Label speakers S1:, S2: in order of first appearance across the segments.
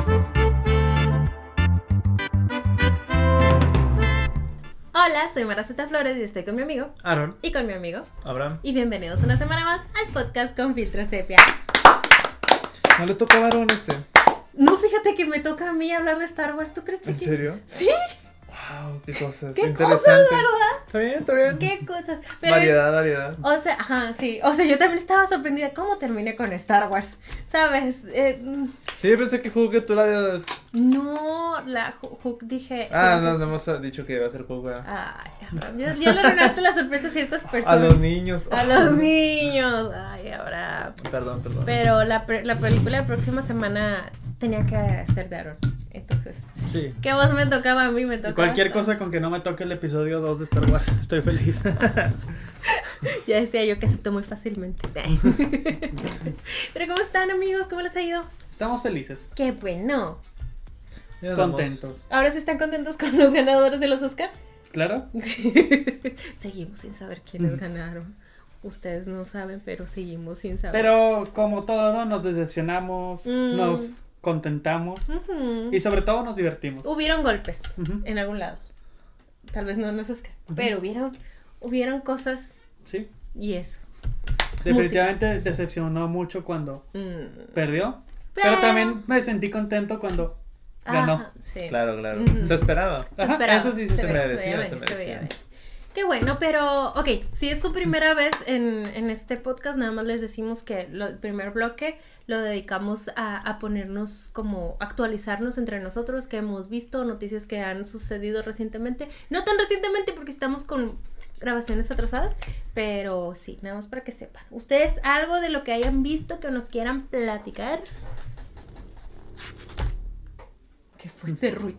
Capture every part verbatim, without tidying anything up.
S1: Hola, soy Maraceta Flores y estoy con mi amigo
S2: Aaron
S1: y con mi amigo
S2: Abraham.
S1: Y bienvenidos una semana más al podcast con Filtro Sepia.
S2: ¿No le toca a Aaron este?
S1: No, fíjate que me toca a mí hablar de Star Wars, ¿tú crees, chiquis?
S2: ¿En serio?
S1: Sí.
S2: Wow, qué cosas.
S1: ¿Qué
S2: interesante.
S1: cosas, verdad?
S2: Está bien, está bien.
S1: ¿Qué cosas? Pero
S2: variedad,
S1: es,
S2: variedad.
S1: O sea, ajá, sí. O sea, yo también estaba sorprendida cómo terminé con Star Wars, ¿sabes? Eh,
S2: Sí, yo pensé que jugué tú la habías...
S1: no, la Hook dije...
S2: Ah,
S1: creo
S2: nos
S1: que-
S2: hemos dicho que iba a ser juego.
S1: Ay, Abraham, ya, ya le arruinaste la sorpresa a ciertas
S2: A
S1: personas.
S2: los niños.
S1: A los niños. Ay, Abraham.
S2: Perdón, perdón.
S1: Pero la, pre- la película la próxima semana tenía que ser de Aaron. Entonces,
S2: Sí.
S1: ¿qué voz me tocaba a mí? Me
S2: Y
S1: tocaba
S2: cualquier
S1: esta.
S2: cosa con que no me toque el episodio dos de Star Wars, estoy feliz.
S1: Ya decía yo que acepto muy fácilmente. Pero ¿cómo están, amigos? ¿Cómo les ha ido?
S2: Estamos felices.
S1: Qué bueno.
S2: Ya andamos.
S3: Contentos.
S1: ¿Ahora sí están contentos con los ganadores de los Oscar?
S3: Claro.
S1: Seguimos sin saber quiénes ganaron. Ustedes no saben, pero seguimos sin saber.
S3: Pero como todo, ¿no? Nos decepcionamos,
S1: Mm.
S3: nos contentamos
S1: Ujú.
S3: y sobre todo nos divertimos.
S1: Hubieron golpes
S3: Ujú.
S1: en algún lado. Tal vez no en los Oscar,
S3: Ujú.
S1: pero hubieron, hubieron cosas
S3: Sí.
S1: y eso.
S3: Definitivamente decepcionó mucho cuando
S1: Mm.
S3: perdió. Pero también me sentí contento cuando ganó.
S1: Ajá, sí.
S2: Claro, claro.
S1: Ujú.
S2: Se esperaba.
S1: Se
S3: Ajá,
S1: esperaba,
S3: eso sí se
S2: se
S1: veía,
S2: merecía,
S1: veía
S2: se
S1: venir, se veía
S2: merecía.
S1: venir. Qué bueno, pero, ok, si es su primera vez en, en este podcast, nada más les decimos que lo- el primer bloque lo dedicamos a, a ponernos como, actualizarnos entre nosotros, que hemos visto, noticias que han sucedido recientemente, no tan recientemente porque estamos con grabaciones atrasadas, pero sí, nada más para que sepan. ¿Ustedes algo de lo que hayan visto que nos quieran platicar? ¿Qué fue ese ruido?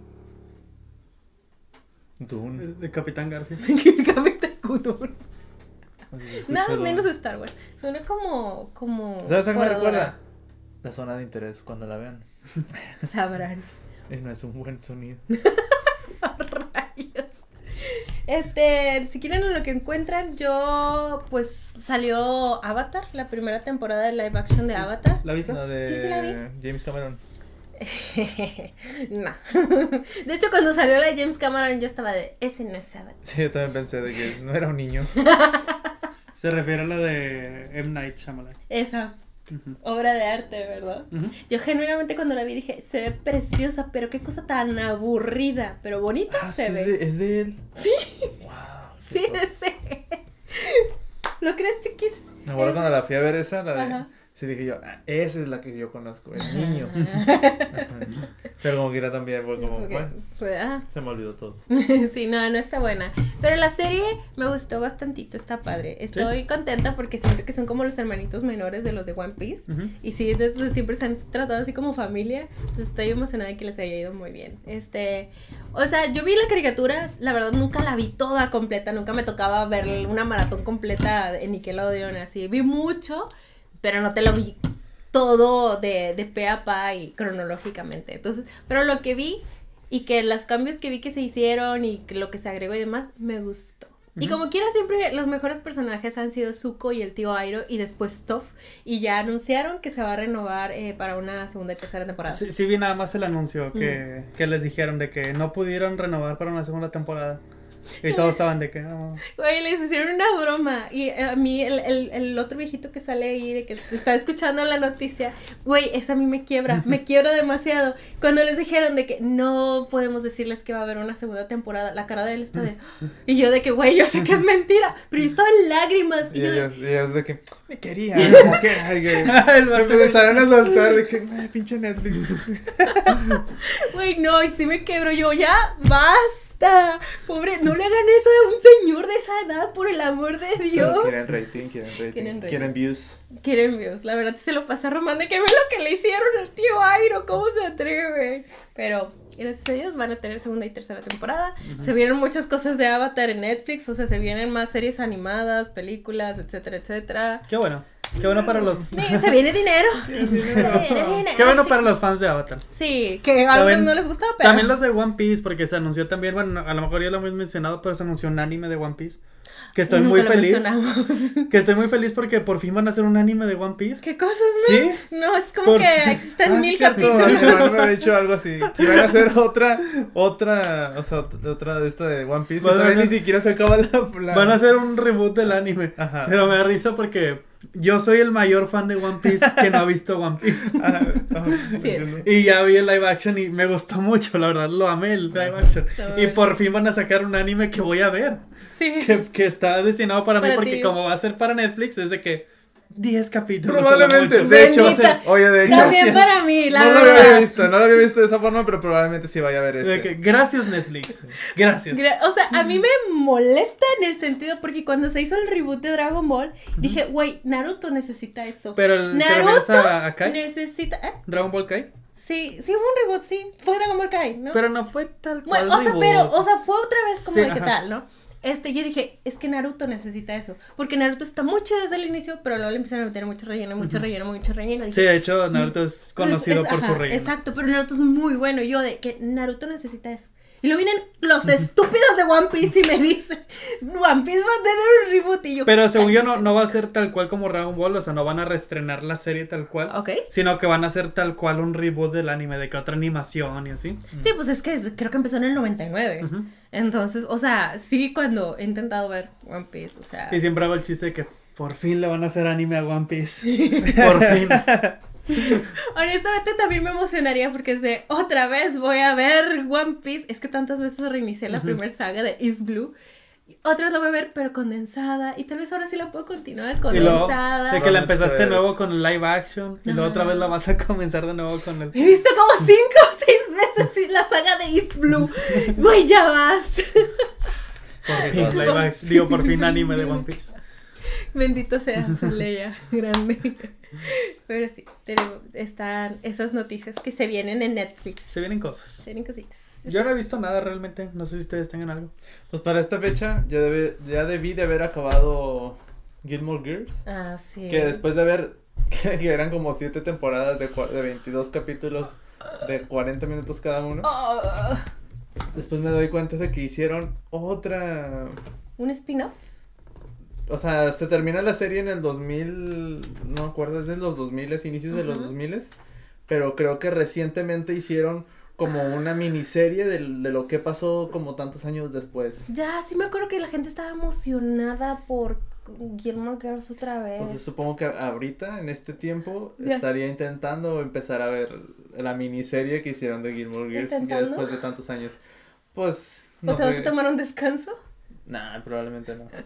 S2: Dune.
S3: El, el Capitán Garfield.
S1: El Capitán Cudón.
S2: Así se escucha
S1: Nada
S2: Dune.
S1: menos Star Wars. Suena como, como.
S2: ¿Sabes a qué me
S1: guardadora.
S2: recuerda? La zona de interés cuando la vean.
S1: Sabrán.
S2: Y no es un buen sonido.
S1: Rayos. Este, si quieren lo que encuentran, yo pues salió Avatar, la primera temporada de live action de Avatar.
S3: ¿La viste?
S2: La de
S1: Sí, sí la vi.
S2: James Cameron.
S1: No. De hecho, cuando salió la de James Cameron, yo estaba de ese no es Avatar.
S2: Sí, yo también pensé de que no era un niño.
S3: Se refiere a la de M. Night Shyamalan.
S1: Esa
S3: Ujú.
S1: obra de arte, ¿verdad?
S3: Ujú.
S1: Yo genuinamente cuando la vi dije, se ve preciosa, pero qué cosa tan aburrida, pero bonita
S2: Ah,
S1: se
S2: sí,
S1: ve.
S2: es de, es de él.
S1: Sí.
S2: Wow.
S1: Sí, sí. ¿Lo crees, chiquis?
S2: Me acuerdo cuando la fui a ver esa, la de...
S1: Ajá.
S2: Sí, dije yo, ah, esa es la que yo conozco, el niño. Ajá. Pero como que era también, fue como,
S1: Porque
S2: bueno,
S1: fue- ah.
S2: se me olvidó todo.
S1: Sí, no, no está buena. Pero la serie me gustó bastantito, está padre. Estoy contenta porque siento que son como los hermanitos menores de los de One Piece.
S3: Ujú.
S1: Y sí, entonces siempre se han tratado así como familia. Entonces estoy emocionada de que les haya ido muy bien. Este, o sea, yo vi la caricatura, la verdad nunca la vi toda completa, nunca me tocaba ver una maratón completa en Nickelodeon, así. Vi mucho, pero no te lo vi todo de, de pe a pa y cronológicamente. Entonces, pero lo que vi y que los cambios que vi que se hicieron y que lo que se agregó y demás, me gustó. Y como quiera, siempre los mejores personajes han sido Zuko y el tío Airo y después Toph. Y ya anunciaron que se va a renovar eh, para una segunda y tercera temporada.
S3: Sí, sí vi nada más el anuncio que, que les dijeron de que no pudieron renovar para una segunda temporada. Y todos estaban de que no.
S1: Güey, les hicieron una broma. Y eh, a mí, el, el, el otro viejito que sale ahí, de que está escuchando la noticia, güey, esa a mí me quiebra, me quiebra demasiado. Cuando les dijeron de que no podemos decirles que va a haber una segunda temporada, la cara de él está de... Y yo de que, güey, yo sé que es mentira, pero yo estaba en lágrimas. Y
S2: Y
S1: yo de-
S2: ellos, y ellos de que, me quería, como que, ay, que se empezaron a soltar de que, ay, pinche Netflix.
S1: güey, no, y sí me quebro yo, ya, basta. Pobre, no le hagan eso a un señor de esa edad, por el amor de Dios.
S2: Pero quieren rating, quieren rating,
S1: Quieren
S2: quieren,
S1: rating.
S2: views.
S1: Quieren views, la verdad se lo pasa a Román de que ve lo que le hicieron al tío Airo, cómo se atreve. Pero gracias a Dios van a tener segunda y tercera temporada. Se vienen muchas cosas de Avatar en Netflix, o sea, se vienen más series animadas, películas, etcétera, etcétera.
S3: Qué bueno. Qué bueno para los.
S1: Sí, se viene dinero. Se viene dinero,
S3: Qué bueno
S1: chicos.
S3: para los fans de Avatar.
S1: Sí, que a algunos
S3: También-
S1: no les gustaba, pero...
S3: También los de One Piece, porque se anunció también, bueno, a lo mejor ya lo hemos mencionado, pero se anunció un anime de One Piece. Que estoy
S1: Nunca
S3: muy
S1: lo
S3: feliz.
S1: mencionamos.
S3: Que estoy muy feliz porque por fin van a hacer un anime de One Piece.
S1: ¿Qué cosas, no?
S3: ¿Sí?
S1: No, es como
S3: Por-
S1: que existen
S2: Ah,
S1: mil
S2: sí, cierto,
S1: capítulos.
S2: mi hermano me había dicho algo así. Que iban a hacer otra, otra, o sea, ot- otra de esta de One Piece. Y
S3: Van a
S2: todavía ni
S3: hacer-
S2: siquiera se acaba la, la-
S3: Van a hacer un reboot del anime.
S2: Ajá.
S3: Pero me da risa porque yo soy el mayor fan de One Piece que no ha visto One Piece.
S2: Ajá, ajá,
S1: Sí es.
S2: entiendo.
S3: Y ya vi el live action y me gustó mucho, la verdad, lo amé el live action.
S1: Está
S3: Y
S1: bueno.
S3: por fin van a sacar un anime que voy a ver,
S1: Sí.
S3: que, que está destinado para, mí
S1: Para
S3: porque
S1: ti.
S3: como va a ser para Netflix es de que diez capítulos. a lo
S2: Probablemente,
S3: mucho.
S2: de hecho,
S1: Bendita.
S2: oye, de hecho,
S1: También
S3: Gracias.
S1: para mí, la
S2: no lo
S1: verdad.
S2: había visto, no lo había visto de esa forma, pero probablemente sí vaya a ver
S3: De
S2: ese.
S3: que, gracias Netflix, gracias.
S1: Gra- O sea, a mí me molesta en el sentido porque cuando se hizo el reboot de Dragon Ball, dije, güey, Naruto necesita eso.
S3: Pero el ¿te
S1: Naruto
S3: refieres a, a Kai?
S1: necesita... ¿eh?
S3: Dragon Ball Kai.
S1: Sí, sí hubo un reboot, sí. Fue Dragon Ball Kai, ¿no?
S3: Pero no fue tal cual.
S1: Bueno, o sea,
S3: reboot.
S1: pero, o sea, fue otra vez como
S3: Sí,
S1: de qué
S3: ajá.
S1: tal, ¿no? Este, yo dije, es que Naruto necesita eso. Porque Naruto está muy chido desde el inicio, pero luego le empezaron a meter mucho relleno, mucho relleno, mucho relleno.
S3: Sí, de hecho, Naruto es conocido
S1: Es- es-
S3: por su
S1: ajá,
S3: relleno.
S1: Exacto, pero Naruto es muy bueno. Y yo de que Naruto necesita eso. Y luego vienen los estúpidos de One Piece y me dicen, One Piece va a tener un reboot. Y yo,
S3: Pero según yo no,
S1: cállense.
S3: no va a ser tal cual como Dragon Ball, o sea, no van a reestrenar la serie tal cual,
S1: Ok.
S3: sino que van a hacer tal cual un reboot del anime, de que otra animación y así.
S1: Sí, pues es que es- creo que empezó en el noventa y nueve.
S3: Ujú.
S1: Entonces, o sea, sí, cuando he intentado ver One Piece, o sea.
S3: Y siempre hago el chiste de que por fin le van a hacer anime a One Piece. Por fin.
S1: Honestamente también me emocionaría porque es de otra vez voy a ver One Piece. Es que tantas veces reinicié la primera saga de East Blue. Otra vez la voy a ver, pero condensada. Y tal vez ahora sí la puedo continuar
S3: Y luego,
S1: condensada.
S3: de que la
S2: Vamos a
S3: empezaste
S2: ver.
S3: nuevo con el live action, y luego otra vez la vas a comenzar de nuevo con el...
S1: He visto como cinco o seis veces sí, la saga de East Blue. Güey, ya vas.
S3: Por fin live action, digo, por fin anime de One Piece.
S1: Bendito sea Leia, grande. Pero sí, tenemos, están esas noticias que se vienen en Netflix.
S3: Se vienen cosas.
S1: Se vienen cositas.
S3: Yo no he visto nada realmente, no sé si ustedes tengan algo.
S2: Pues para esta fecha ya, debe, ya debí de haber acabado Gilmore Girls.
S1: Ah, sí.
S2: Que después de ver que, que eran como siete temporadas de, cua- de veintidós capítulos de cuarenta minutos cada uno.
S1: Oh,
S2: Después me doy cuenta de que hicieron otra...
S1: ¿un spin-off?
S2: O sea, se termina la serie en el dos mil, no me acuerdo, es de los dos mil, inicios de los
S1: Ujú.
S2: dos mil, pero creo que recientemente hicieron como una miniserie de, de lo que pasó como tantos años después.
S1: Ya, sí me acuerdo que la gente estaba emocionada por Gilmore Girls otra vez.
S2: Entonces supongo que ahorita, en este tiempo,
S1: Ya.
S2: estaría intentando empezar a ver la miniserie que hicieron de Gilmore Girls ya
S1: ¿Intentando?
S2: después de tantos años. Pues, no
S1: ¿O te vas
S2: sé.
S1: a tomar un descanso?
S2: Nah, probablemente no.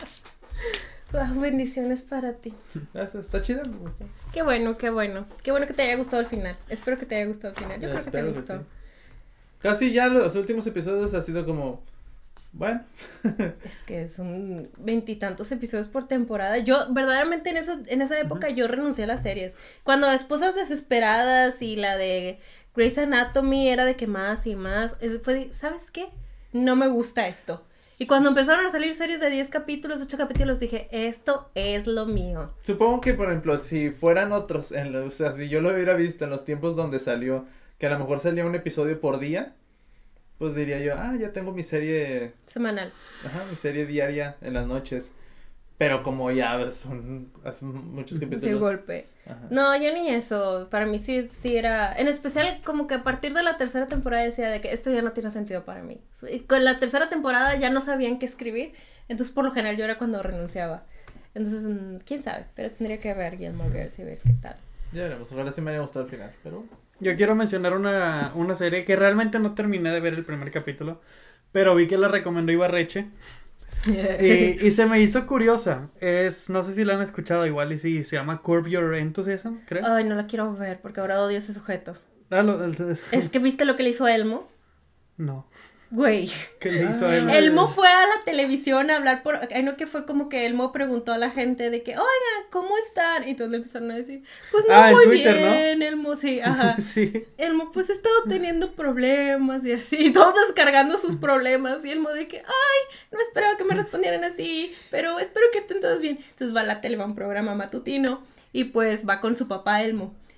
S1: Ah, bendiciones para ti.
S2: Gracias, está chida, me gusta.
S1: Qué bueno, qué bueno. Qué bueno que te haya gustado el final. Espero que te haya gustado el final. Yo
S2: Ya,
S1: creo que te
S2: espero que
S1: gustó.
S2: sí. Casi ya los últimos episodios ha sido como, bueno,
S1: Es que son veintitantos episodios por temporada. Yo, verdaderamente, en esa, en esa época yo renuncié a las series. Cuando Esposas Desesperadas y la de Grey's Anatomy era de que más y más, es- fue de, ¿sabes qué? No me gusta esto. Y cuando empezaron a salir series de diez capítulos, ocho capítulos, dije, esto es lo mío.
S2: supongo que por ejemplo si fueran otros, en lo- o sea, si yo lo hubiera visto en los tiempos donde salió, que a lo mejor salía un episodio por día, pues diría yo, ah, ya tengo mi serie,
S1: Semanal.
S2: ajá, mi serie diaria en las noches, pero como ya son, son muchos
S1: De
S2: capítulos.
S1: golpe.
S2: Ajá.
S1: No, yo ni eso. Para mí sí, sí era. En especial, como que a partir de la tercera temporada decía de que esto ya no tiene sentido para mí. Y con la tercera temporada ya no sabían qué escribir. Entonces, por lo general, yo era cuando renunciaba. Entonces, mm, quién sabe. Pero tendría que ver Gilmore Girls y ver qué tal.
S2: Ya veremos, ojalá sí me haya gustado el final, pero bueno.
S3: Yo quiero mencionar una, una serie que realmente no terminé de ver el primer capítulo, pero vi que la recomendó Ibarreche. Y, y se me hizo curiosa. Es, no sé si la han escuchado igual y si se llama Curb Your Enthusiasm, creo.
S1: Ay, no la quiero ver porque ahora odio a ese sujeto.
S3: Ah, lo- el-
S1: Es que viste lo que le hizo a Elmo.
S3: No.
S1: Güey.
S3: ¿Qué le hizo a
S2: Ah.
S3: él?
S1: Elmo fue a la televisión a hablar por... Ay, no, que fue como que Elmo preguntó a la gente de que, oiga, ¿cómo están? Y todos le empezaron a decir, pues no,
S3: Ah, en
S1: muy
S3: Twitter, ¿no?
S1: bien, Elmo, sí, ajá.
S3: Sí.
S1: Elmo, pues he estado teniendo problemas y así, y todos descargando sus problemas, y Elmo de que, ay, no esperaba que me respondieran así, pero espero que estén todos bien. Entonces va a la tele, va a un programa matutino, y pues va con su papá Elmo.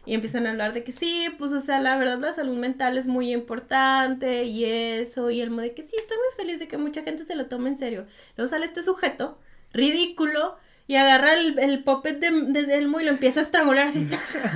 S1: Y empiezan a hablar de que sí, pues, o sea, la verdad la salud mental es muy importante y eso, y Elmo de que sí, estoy muy feliz de que mucha gente se lo tome en serio. Luego sale este sujeto, ridículo, y agarra el, el puppet de, de, de Elmo y lo empieza a estrangular así,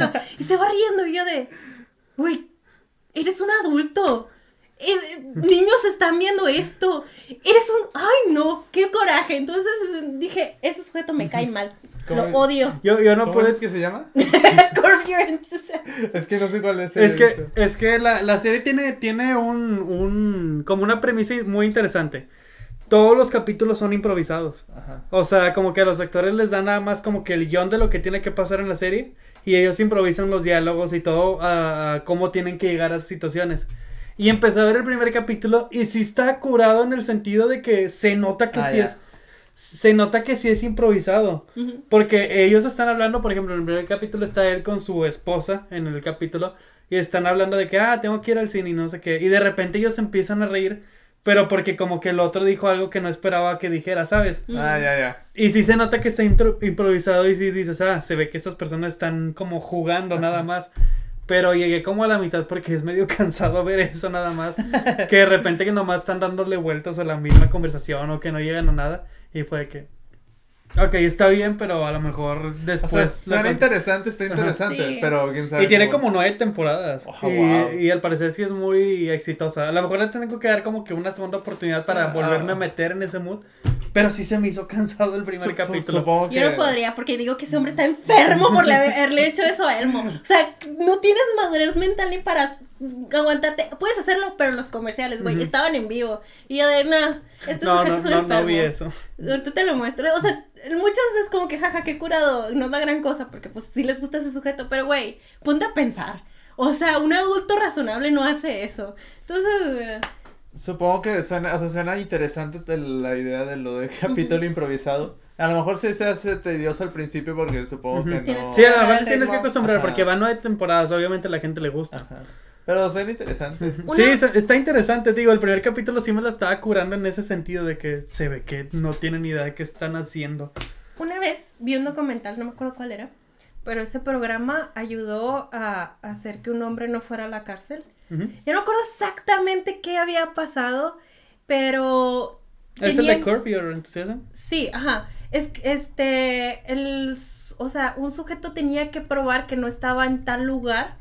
S1: y se va riendo, y yo de, güey, eres un adulto. Eh, niños están viendo esto. Eres un... ¡Ay, no! ¡Qué coraje! Entonces dije, ese sujeto me cae mal. Lo
S2: es?
S1: odio.
S3: Yo, yo no
S2: ¿Cómo
S3: puedo...
S2: es que se llama?
S1: Curb Your Enthusiasm.
S2: Es que no sé cuál es.
S3: Es que,
S2: eso.
S3: es que la, la serie tiene, tiene un, un... como una premisa muy interesante. Todos los capítulos son improvisados.
S2: Ajá.
S3: O sea, como que a los actores les dan nada más como que el guión de lo que tiene que pasar en la serie. Y ellos improvisan los diálogos y todo a, a cómo tienen que llegar a esas situaciones. Y empecé a ver el primer capítulo y sí está curado en el sentido de que se nota que
S2: ah,
S3: sí
S2: ya.
S3: es... Se nota que sí es improvisado.
S1: Uh-huh.
S3: Porque ellos están hablando, por ejemplo, en el primer capítulo está él con su esposa en el capítulo. Y están hablando de que, ah, tengo que ir al cine y no sé qué. Y de repente ellos empiezan a reír. Pero porque como que el otro dijo algo que no esperaba que dijera, ¿sabes?
S1: Uh-huh.
S2: Ah, ya, ya.
S3: Y sí se nota que está intro- improvisado y sí dices, ah, se ve que estas personas están como jugando
S2: Ajá.
S3: nada más. Pero llegué como a la mitad porque es medio cansado ver eso nada más. Que de repente que nomás están dándole vueltas a la misma conversación o que no llegan a nada. Y fue que... Ok, está bien, pero a lo mejor después...
S2: O sea,
S3: lo
S2: suena
S3: con-
S2: interesante, está
S3: Ajá.
S2: interesante,
S1: Sí.
S2: pero quién sabe.
S3: Y tiene
S2: cómo-
S3: como nueve temporadas.
S2: Oh,
S3: y,
S2: wow.
S3: y al parecer sí es muy exitosa. A lo mejor le tengo que dar como que una segunda oportunidad para
S2: Ah.
S3: volverme a meter en ese mood. Pero sí se me hizo cansado el primer
S2: Su-
S3: capítulo.
S2: Supongo que...
S1: Yo no podría porque digo que ese hombre está enfermo por le- haberle hecho eso a Elmo. O sea, no tienes madurez mental ni para aguantarte. Puedes hacerlo, pero los comerciales, güey,
S3: Ujú.
S1: estaban en vivo. Y yo de, nah, este
S3: no,
S1: sujeto
S3: no,
S1: es un
S3: no,
S1: enfermo.
S3: no vi eso.
S1: Ahorita te lo muestro. O sea, muchos es como que, jaja, qué curado. No es la gran cosa porque, pues, sí les gusta ese sujeto. Pero, güey, ponte a pensar. O sea, un adulto razonable no hace eso. Entonces... eh,
S2: Supongo que suena, o sea, suena interesante te- la idea de lo de capítulo improvisado. A lo mejor sí se hace tedioso al principio porque supongo
S3: Ujú.
S2: que
S1: Tienes
S2: no...
S3: Sí, a lo
S1: Para
S3: mejor
S1: el
S3: te tienes que
S1: ritmo.
S3: acostumbrar
S2: Ajá.
S3: porque van nueve temporadas, obviamente a la gente le gusta.
S2: Ajá. Pero suena interesante.
S1: Una-
S3: Sí, se- está interesante, digo, el primer capítulo sí me la estaba curando en ese sentido de que se ve que no tienen idea de qué están haciendo.
S1: Una vez vi un documental, no me acuerdo cuál era, pero ese programa ayudó a hacer que un hombre no fuera a la cárcel.
S3: Ujú.
S1: Yo no me acuerdo exactamente qué había pasado, pero...
S3: ¿Es el de
S1: tenían-
S3: Curb Your Enthusiasm?
S1: Sí, ajá. Es que, este, el, o sea, un sujeto tenía que probar que no estaba en tal lugar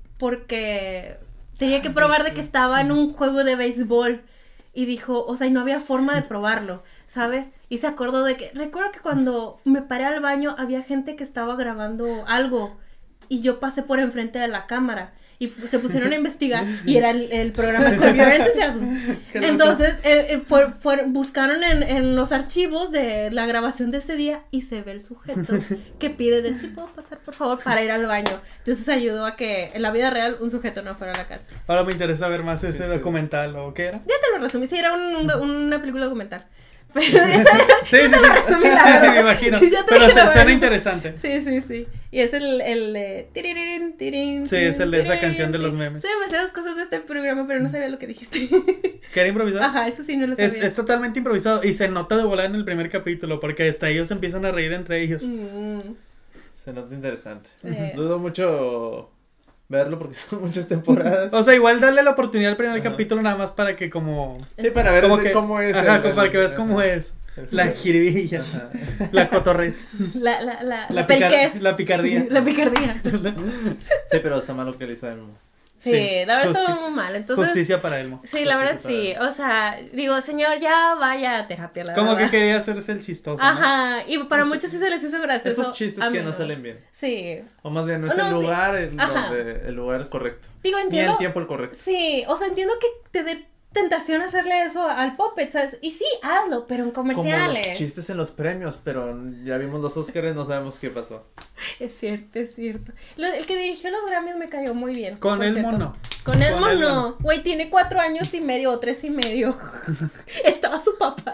S1: porque tenía que probar de que estaba en un juego de béisbol y dijo, o sea, y no había forma de probarlo, ¿sabes? Y se acordó de que, recuerdo que cuando me paré al baño había gente que estaba grabando algo y yo pasé por enfrente de la cámara. Y fu- se pusieron a investigar y era el, el programa Curb Your Enthusiasm.
S3: Qué loco.
S1: Entonces, eh, eh, fue- fue- buscaron en, en los archivos de la grabación de ese día y se ve el sujeto que pide de si puedo pasar por favor para ir al baño. Entonces ayudó a que en la vida real un sujeto no fuera a la cárcel.
S3: Ahora me interesa ver más ese
S2: chido.
S3: documental, ¿o qué era?
S1: Ya te lo resumí, sí, era un- un do- una película documental. Pero esa era,
S3: Sí,
S1: ya
S3: sí,
S1: te lo
S3: sí.
S1: resumí, la
S3: Sí, sí,
S1: verdad.
S3: me imagino.
S1: Ya te
S3: Pero
S1: dije
S3: se-
S1: la
S3: suena
S1: verdad.
S3: interesante.
S1: Sí, sí, sí. Y es el, el de... tirirín, tirín,
S3: Sí, es el de esa
S1: tirín,
S3: canción de los
S1: tirín.
S3: memes.
S1: Sé demasiadas cosas de este programa, pero no sabía lo que dijiste.
S3: ¿Que era improvisado?
S1: Ajá, eso sí no lo sabía.
S3: Es, es totalmente improvisado y se nota de volar en el primer capítulo porque hasta ellos empiezan a reír entre ellos.
S1: Mm,
S2: Se nota interesante.
S1: eh,
S2: Dudo mucho verlo porque son muchas temporadas.
S3: O sea, igual darle la oportunidad al primer
S2: Ajá.
S3: capítulo nada más para que como...
S2: Sí, para ver
S3: como
S2: de
S3: que,
S2: cómo es.
S3: Ajá,
S2: el-
S3: como para que veas
S2: el-
S3: cómo es.
S2: el-
S3: La jiribilla,
S2: Ajá.
S3: la cotorrez,
S1: La, la, la,
S3: la,
S1: la
S3: picar-
S1: periquez.
S3: la picardía.
S1: La picardía.
S2: Sí, pero está mal lo que le hizo a Elmo.
S1: Sí,
S3: Sí,
S1: la verdad
S3: justi-
S1: estuvo muy mal. Entonces,
S3: Justicia para Elmo.
S1: sí, la verdad sí. O sea, digo, señor, ya vaya a terapia, la
S3: Como que
S1: verdad.
S3: quería hacerse el chistoso, ¿no?
S1: Ajá, y para
S2: Esos-
S1: muchos sí se les hizo gracioso.
S2: Esos chistes
S1: a mí
S2: que no salen bien.
S1: Sí.
S2: O más bien, no es
S1: No,
S2: el
S1: sí.
S2: lugar el,
S1: Ajá.
S2: donde, el lugar correcto.
S1: Digo,
S2: Ni
S1: entiendo.
S2: el tiempo el correcto.
S1: Sí, o sea, entiendo que te dé tentación hacerle eso al puppet, ¿sabes? Y sí, hazlo, pero en
S2: Como
S1: comerciales.
S2: los chistes en los premios, pero ya vimos los Óscares, no sabemos qué pasó.
S1: Es cierto, es cierto. Lo- el que dirigió los Grammys me cayó muy bien.
S3: Con
S1: por
S3: el
S1: cierto.
S3: mono.
S1: Con el
S3: Con el
S1: mono.
S3: mono.
S1: Güey, tiene cuatro años y medio o tres y medio. Estaba su papá.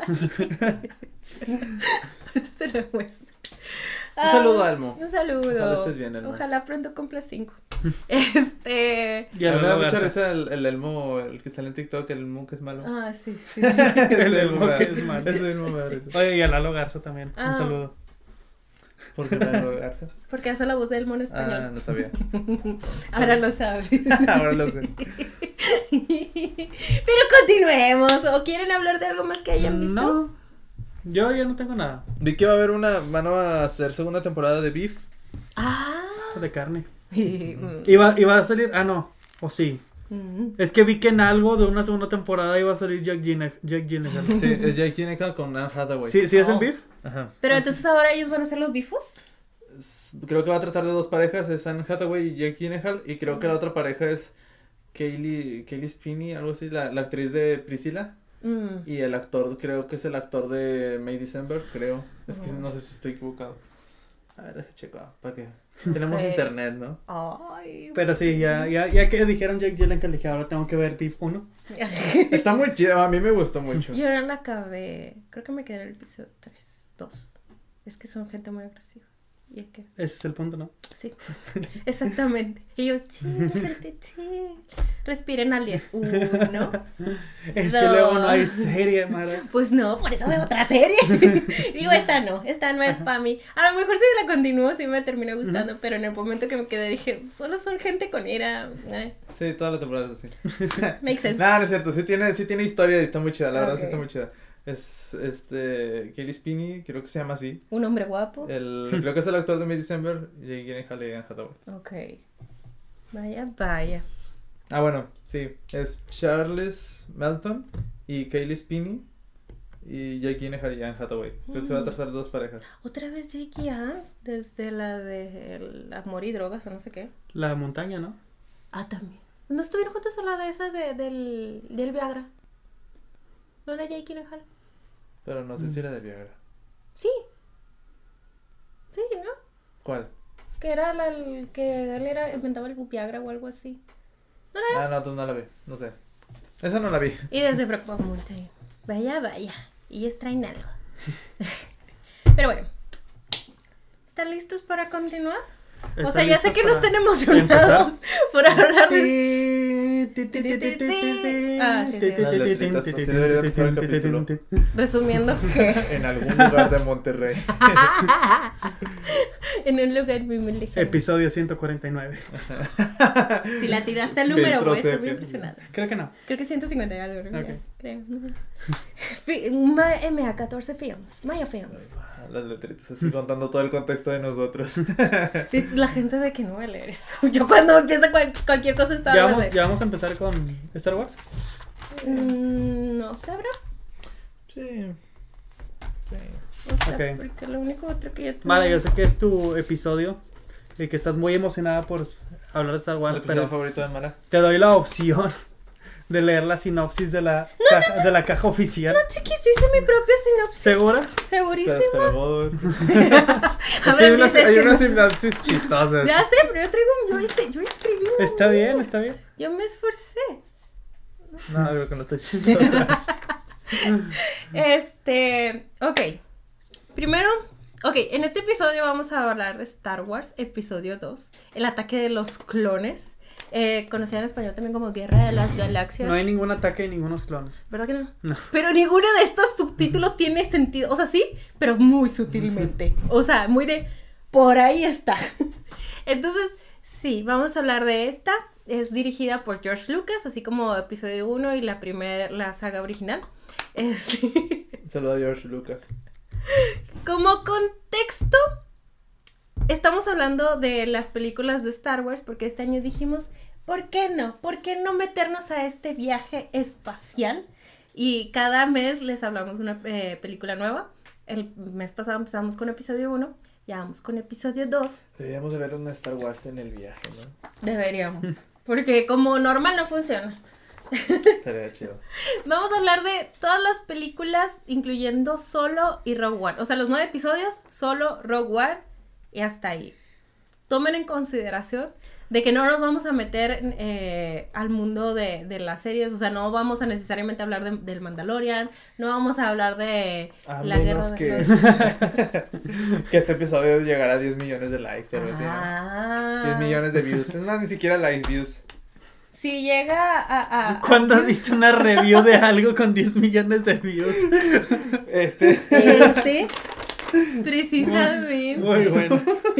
S1: Ahorita te lo muestro.
S2: Un saludo a Elmo.
S1: Un saludo.
S2: Ojalá estés bien, Elmo.
S1: Ojalá pronto cumpla cinco. Este.
S3: Y a
S2: A mí me da
S3: Lalo
S2: mucha
S3: Garza.
S2: risa el, el Elmo, el que sale en TikTok, el Elmo que es malo.
S1: Ah, sí, sí.
S3: El
S2: Ese
S3: Elmo
S2: me da-
S3: que es malo.
S2: ese Elmo me da risa.
S3: Oye, y a Lalo Garza también.
S1: Ah.
S3: Un saludo.
S2: ¿Por qué Lalo Garza?
S1: Porque hace la voz del mono español.
S2: Ah, no sabía.
S1: Ahora lo sabes.
S2: Ahora lo sé.
S1: Pero continuemos. ¿O quieren hablar de algo más que hayan visto?
S3: No, yo ya no tengo nada.
S2: Vi que va a haber una, van a hacer segunda temporada de Beef.
S1: Ah.
S3: De carne.
S1: Mm.
S3: Iba, iba a salir, ah no, o sí.
S1: Mm.
S3: Es que vi que en algo de una segunda temporada iba a salir Jack Gyllenhaal. Jack Gyllenhaal.
S2: Sí, es Jake Gyllenhaal con Anne Hathaway.
S3: Sí, sí es
S1: Oh.
S3: en Beef.
S2: Ajá.
S1: Pero entonces ahora ellos van a ser los bifos.
S2: S- Creo que va a tratar de dos parejas, es Anne Hathaway y Jake Gyllenhaal, y creo que la otra pareja es Kaylee, Kaylee Spinney, algo así, la, la actriz de Priscilla,
S1: Mm.
S2: y el actor, creo que es el actor de May December, creo, es que
S1: Oh.
S2: no sé si estoy equivocado. A ver, deja checar, para que tenemos
S1: Ok.
S2: internet, ¿no?
S1: Ay.
S3: Pero sí, ya, ya, ya que dijeron Jack Gyllenhaal, dije, ahora tengo que ver Beef uno.
S2: Está muy chido, a mí me gustó mucho.
S1: Yo no la acabé. Creo que me quedé en el episodio tres, dos. Es que son gente muy agresiva. Y es que,
S3: Ese es el punto, ¿no?
S1: sí, exactamente. Y yo, chill, gente, chill. Respiren al diez. Uno.
S3: Es que
S1: Dos.
S3: luego no hay serie, Mara.
S1: Pues no, por eso veo otra serie. Digo, esta no, esta no es para mí. A lo mejor si la continúo sí me terminó gustando, uh-huh. Pero en el momento que me quedé dije, solo son gente con ira. Eh.
S2: Sí, toda la temporada es así.
S1: Makes sense.
S2: No, no es cierto, sí tiene, sí tiene historia y está muy chida, la verdad
S1: Okay.
S2: sí está muy chida. Es, este, Kaylee Spinney, creo que se llama así.
S1: Un hombre guapo.
S2: El, creo que es el actor de May December, Jake Gyllenhaal y Anne Hathaway.
S1: Ok. Vaya, vaya.
S2: Ah, bueno, sí, es Charles Melton y Kaylee Spinney y Jake Gyllenhaal y Anne Hathaway. Creo que se va a tratar de dos parejas.
S1: Otra vez Jake y Anne, desde la de el amor y drogas o no sé qué.
S3: La montaña, ¿no?
S1: Ah, también. ¿No estuvieron juntos a la de esas de, del, del Viagra? ¿No era Jake Gyllenhaal?
S2: Pero no sé mm. si era de Viagra.
S1: Sí. Sí, ¿no?
S2: ¿Cuál?
S1: Que era la, el, que él era, inventaba el Viagra o algo así. ¿No era?
S2: Ah, no, tú no la vi, no sé. Esa no la vi.
S1: Y desde Brokeback Mountain. Vaya, vaya. Y ellos traen algo. Pero bueno. ¿Están listos para continuar? O sea, ya sé que no están emocionados por hablar de... Ah, sí, sí. Resumiendo que...
S2: En algún lugar de Monterrey.
S1: En un lugar muy muy lejano.
S3: Episodio ciento cuarenta y nueve.
S1: Si la tiraste al número, voy a estar muy impresionada.
S3: Creo que no.
S1: Creo que ciento cincuenta y algo, ¿no?
S3: Okay.
S1: Creo. No. M A catorce Films. Maya Films.
S2: Las letritas así contando todo el contexto de nosotros.
S1: La gente de que no voy a leer eso. Yo cuando empieza cual, cualquier cosa está...
S3: ¿Ya vamos, ¿Ya vamos a empezar con Star Wars?
S1: Mm, no sé, bro.
S2: Sí. Sí.
S1: O sea,
S3: okay.
S1: Porque lo único otro que yo tengo...
S3: Vale, yo sé que es tu episodio y que estás muy emocionada por hablar de Star Wars, pero
S2: favorito de Mara.
S3: Te doy la opción de leer la sinopsis de la,
S1: no,
S3: caja,
S1: no, no.
S3: de la caja oficial.
S1: No, chiquis, yo hice mi propia sinopsis.
S3: ¿Segura?
S1: Segurísima.
S2: Espera, espera, es que hay unas, hay unas sinopsis chistosas.
S1: Ya sé, pero yo traigo, yo hice, yo escribí.
S3: Está bien, está bien.
S1: Yo me esforcé.
S2: No, creo que no está chistosa.
S1: Este, ok. Primero, ok, en este episodio vamos a hablar de Star Wars, episodio dos, el ataque de los clones. Eh, conocida en español también como Guerra de las Galaxias.
S3: No hay ningún ataque de ningunos clones.
S1: ¿Verdad que no?
S3: No.
S1: Pero ninguno de estos subtítulos tiene sentido. O sea, sí, pero muy sutilmente. O sea, muy de por ahí está. Entonces, sí, vamos a hablar de esta. Es dirigida por George Lucas, así como episodio uno y la primera, la saga original. Es...
S2: Saluda a George Lucas.
S1: Como contexto, estamos hablando de las películas de Star Wars porque este año dijimos, ¿por qué no? ¿Por qué no meternos a este viaje espacial? Y cada mes les hablamos una eh, película nueva. El mes pasado empezamos con episodio uno, ya vamos con episodio dos.
S2: Deberíamos de ver una Star Wars en el viaje, ¿no?
S1: Deberíamos, porque como normal no funciona.
S2: Estaría chido.
S1: Vamos a hablar de todas las películas, incluyendo Solo y Rogue One. O sea, los nueve episodios, Solo, Rogue One y hasta ahí. Tomen en consideración de que no nos vamos a meter eh, al mundo de, de las series. O sea, no vamos a necesariamente hablar de, del Mandalorian. No vamos a hablar de
S2: a
S1: la
S2: menos
S1: guerra
S2: que...
S1: de los...
S2: que este episodio llegará a diez millones de likes o algo así, ¿no?
S1: Ah.
S2: diez millones de views. Es más, ni siquiera likes, views.
S1: Si llega a... a
S3: ¿Cuándo dice una review de algo con diez millones de views?
S2: Este.
S1: Este. Precisamente.
S3: Muy bueno.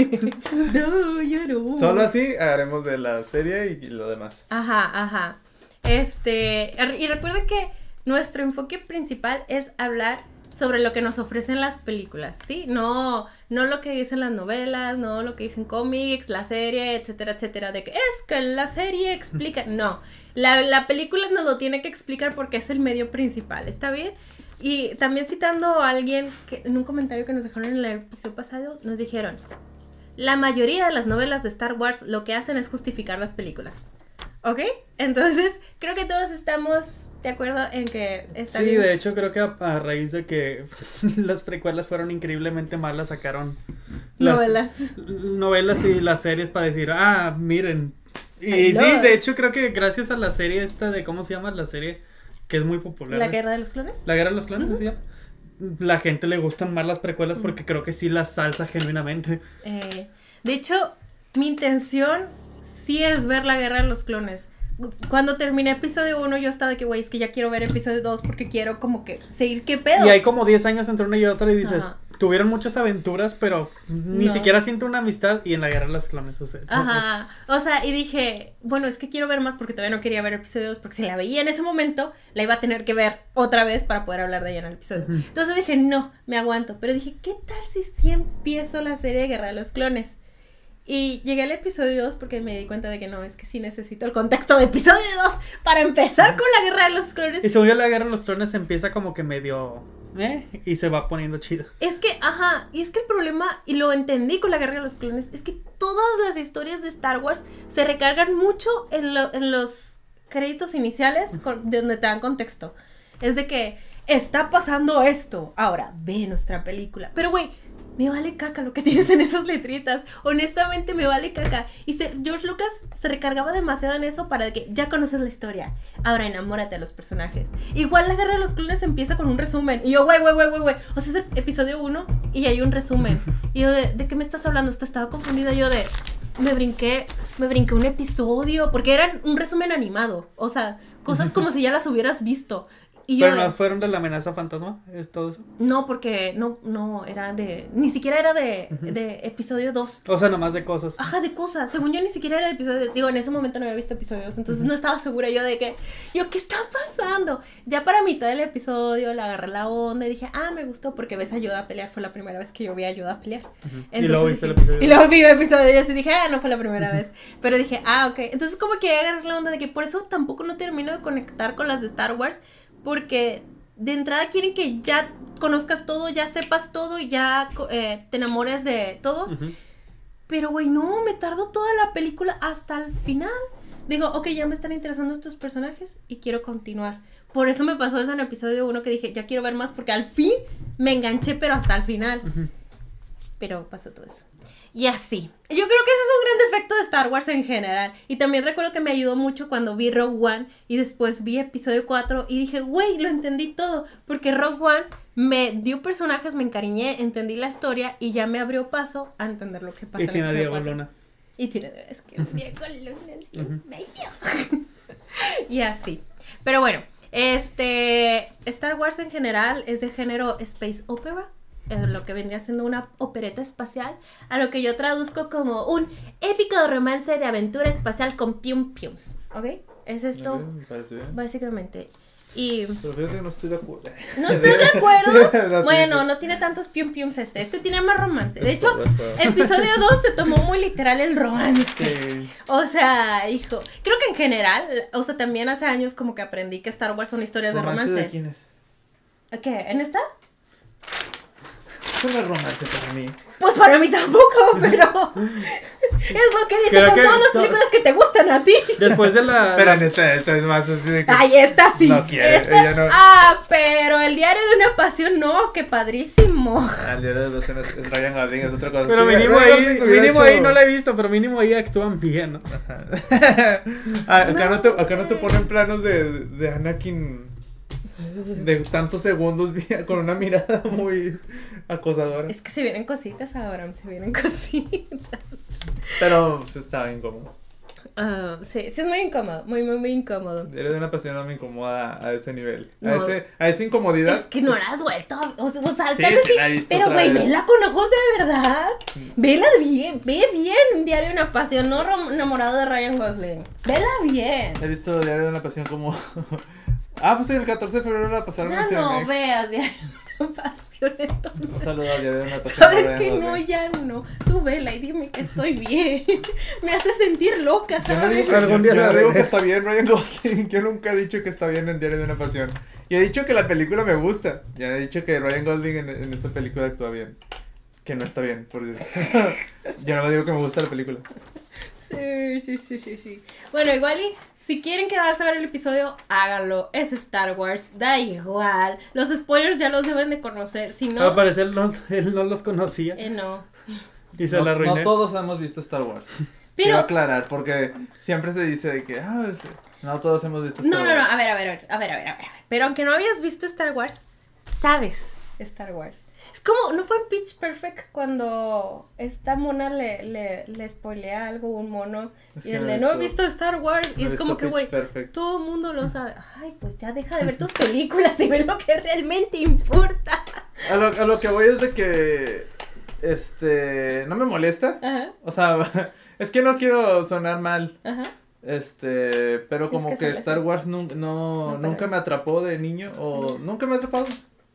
S1: No, yo no.
S2: Solo así haremos de la serie y lo demás.
S1: Ajá, ajá. Este, y recuerda que nuestro enfoque principal es hablar sobre lo que nos ofrecen las películas, ¿sí? No, no lo que dicen las novelas, no lo que dicen cómics, la serie, etcétera, etcétera, de que es que la serie explica, no, la, la película nos lo tiene que explicar porque es el medio principal, ¿está bien? Y también citando a alguien que en un comentario que nos dejaron en el episodio pasado, nos dijeron, la mayoría de las novelas de Star Wars lo que hacen es justificar las películas. ¿Ok? Entonces, creo que todos estamos de acuerdo en que está
S3: Sí,
S1: bien.
S3: de hecho creo que a, a raíz de que las precuelas fueron increíblemente malas, sacaron las
S1: Novelas.
S3: novelas y las series para decir, ah, miren. Y
S1: I
S3: sí,
S1: love.
S3: de hecho creo que gracias a la serie esta de, ¿cómo se llama la serie? Que es muy popular.
S1: ¿La Guerra de los Clones?
S3: La Guerra de los Clones,
S1: Ujú.
S3: ¿sí? La gente le gustan más las precuelas porque creo que sí las salsa genuinamente.
S1: Eh, de hecho, mi intención sí es ver la Guerra de los Clones. Cuando terminé episodio uno, yo estaba de que, güey, es que ya quiero ver episodio dos porque quiero como que seguir qué pedo.
S3: Y hay como diez años entre una y otra y dices,
S1: Ajá.
S3: tuvieron muchas aventuras, pero ni
S1: No.
S3: siquiera siento una amistad y en la Guerra de los Clones, o sea.
S1: Ajá, o sea, y dije, bueno, es que quiero ver más porque todavía no quería ver episodios, porque si la veía en ese momento, la iba a tener que ver otra vez para poder hablar de ella en el episodio.
S3: Ujú.
S1: Entonces dije, no, me aguanto, pero dije, ¿qué tal si sí empiezo la serie de Guerra de los Clones? Y llegué al episodio dos porque me di cuenta de que no, es que sí necesito el contexto de episodio dos para empezar con la Guerra de los Clones.
S3: Y según yo la Guerra de los Clones empieza como que medio, eh, y se va poniendo chido.
S1: Es que, ajá, y es que el problema, y lo entendí con la Guerra de los Clones, es que todas las historias de Star Wars se recargan mucho en, lo, en los créditos iniciales con, de donde te dan contexto. Es de que está pasando esto, ahora ve nuestra película. Pero, güey, me vale caca lo que tienes en esas letritas. Honestamente, me vale caca. Y se, George Lucas se recargaba demasiado en eso para que ya conoces la historia. Ahora enamórate de los personajes. Igual la Guerra de los Clones empieza con un resumen. Y yo, güey, güey, güey, güey, güey. O sea, es el episodio uno y hay un resumen. Y yo, ¿de, ¿de qué me estás hablando? Hasta estaba confundida yo de... Me brinqué, me brinqué un episodio. Porque era un resumen animado. O sea, cosas como si ya las hubieras visto. Y yo
S3: Pero
S1: de-
S3: no fueron de la amenaza fantasma, es todo eso.
S1: No, porque no, no, era de... Ni siquiera era de, de episodio dos.
S3: O sea, nomás de cosas.
S1: Ajá, de cosas. Según yo ni siquiera era de episodios. Digo, en ese momento no había visto episodios. Entonces no estaba segura yo de que... Yo, ¿qué está pasando? Ya para mitad del episodio le agarré la onda y dije, ah, me gustó porque ves a Yoda a pelear. Fue la primera vez que yo vi a Yoda a pelear.
S3: Y luego viste el
S1: dije-
S3: episodio.
S1: Y luego vi el episodio y así dije, ah, no fue la primera vez. Pero dije, ah, ok. Entonces como que agarré la onda de que por eso tampoco no termino de conectar con las de Star Wars. Porque... de entrada quieren que ya conozcas todo, ya sepas todo y ya eh, te enamores de todos.
S3: Ujú.
S1: Pero, güey, no, me tardo toda la película hasta el final. Digo, ok, ya me están interesando estos personajes y quiero continuar. Por eso me pasó eso en el episodio uno que dije, ya quiero ver más porque al fin me enganché, pero hasta el final.
S3: Ujú.
S1: Pero pasó todo eso. Y así. Yo creo que ese es un gran defecto de Star Wars en general. Y también recuerdo que me ayudó mucho cuando vi Rogue One y después vi episodio cuatro y dije, güey, lo entendí todo. Porque Rogue One me dio personajes, me encariñé, entendí la historia y ya me abrió paso a entender lo que pasa
S3: Y
S1: en
S3: tiene a
S1: episodio
S3: Diego
S1: cuatro.
S3: Luna.
S1: Y tiene, es que Diego Luna es bien
S3: Ujú.
S1: bello. Y así. Pero bueno, este Star Wars en general es de género space opera. Es lo que vendría siendo una opereta espacial, a lo que yo traduzco como un épico romance de aventura espacial con pium piums, ¿ok? Es esto,
S2: Ok, me parece bien.
S1: básicamente. Y
S2: Pero fíjate que no estoy de acuerdo.
S1: no estoy de acuerdo.
S2: No, sí,
S1: Bueno,
S2: sí.
S1: no tiene tantos pium piums este. Este tiene más romance. De hecho,
S2: Es todo, es todo.
S1: episodio dos se tomó muy literal el romance.
S3: Sí.
S1: O sea, hijo, creo que en general, o sea, también hace años como que aprendí que Star Wars son historias de
S2: ¿Romance
S1: romance.
S2: de quién es?
S1: ¿Qué? ¿En esta?
S2: Eso no es romance para mí.
S1: Pues para mí tampoco, pero es lo que he dicho
S3: Creo
S1: con
S3: que
S1: todas las
S3: to-
S1: películas que te gustan a ti.
S3: Después de la...
S2: Pero en esta, esta es más así de que...
S1: Ay, esta sí.
S2: No quiere,
S1: Esta-
S2: ella no.
S1: Ah, pero el diario de una pasión, no, qué padrísimo.
S2: Ah, el diario de los es, es Ryan Gosling, es otra cosa.
S3: Pero
S2: Sí,
S3: mínimo
S2: Ryan
S3: ahí,
S2: Gosling hubiera
S3: mínimo
S2: hecho-
S3: ahí no la he visto, pero mínimo ahí actúan bien, ¿no?
S2: Ajá. Ah, acá, no
S1: No
S2: te, acá no te
S1: sé.
S2: ponen planos de, de Anakin de tantos segundos con una mirada muy acosadora.
S1: Es que se vienen cositas, Abraham, se vienen cositas.
S2: Pero pues, estaba incómodo.
S1: Uh, sí, sí es muy incómodo, muy, muy, muy incómodo.
S2: Eres una pasión, no me incomoda a ese nivel.
S1: No.
S2: A ese, a esa incomodidad.
S1: Es que no la has vuelto, o, sea, o sea,
S2: Sí,
S1: tal vez
S2: sí
S1: sí,
S2: la he visto
S1: pero
S2: otra
S1: güey,
S2: vez.
S1: vela con ojos de verdad. Vela bien, ve bien un Diario de una pasión, no rom- enamorado de Ryan Gosling. Vela bien.
S2: He visto Diario de una pasión como... ah, pues el catorce de febrero la pasaron
S1: Ya
S2: en C N X.
S1: no veas Diario de una pasión entonces.
S2: Un saludo a Diario de una pasión.
S1: Sabes
S2: Ryan
S1: que
S2: Gosling.
S1: no, ya no. Tú vela y dime que estoy bien. Me hace sentir loca,
S2: Yo no
S1: ¿sabes?
S2: digo, que,
S3: Algún
S2: yo,
S3: día
S2: yo
S3: la
S2: no digo
S3: veré.
S2: que está bien Ryan Gosling. Yo nunca he dicho que está bien en Diario de una pasión. Y he dicho que la película me gusta. Ya he dicho que Ryan Gosling en, en esa película actúa bien. Que no está bien, por Dios. Yo no digo que me gusta la película.
S1: Sí, sí, sí, sí, sí. Bueno, igual y si quieren quedarse a ver el episodio, háganlo. Es Star Wars, da igual. Los spoilers ya los deben de conocer. Si no,
S3: Al parecer no, él no los conocía
S1: eh, no.
S3: y se
S2: no,
S3: la arruiné.
S2: no todos hemos visto Star Wars.
S1: Pero-
S2: Quiero aclarar, porque siempre se dice de que, ah, es- no todos hemos visto Star
S1: No, no,
S2: Wars.
S1: no, a ver, a ver, a ver, a ver, a ver, a ver. Pero aunque no habías visto Star Wars, sabes Star Wars. Es como, ¿no fue en Pitch Perfect cuando esta mona le, le, le spoilea algo a un mono?
S2: Es
S1: y
S2: que
S1: él
S2: no
S1: de,
S2: he
S1: no he
S2: visto-
S1: visto Star Wars.
S2: no
S1: Y
S2: he
S1: es
S2: visto
S1: como que,
S2: Pitch
S1: güey,
S2: Perfect.
S1: todo el mundo lo sabe. Ay, pues ya deja de ver tus películas y ve lo que realmente importa.
S2: A lo, a lo que voy es de que, este, no me molesta.
S1: Ajá,
S2: O sea, es que no quiero sonar mal.
S1: ajá.
S2: Este, pero
S1: Sí,
S2: como
S1: es que
S2: que
S1: se
S2: Star
S1: le-
S2: Wars nun- no,
S1: No,
S2: nunca
S1: pero-
S2: me atrapó de niño o nunca me ha atrapado.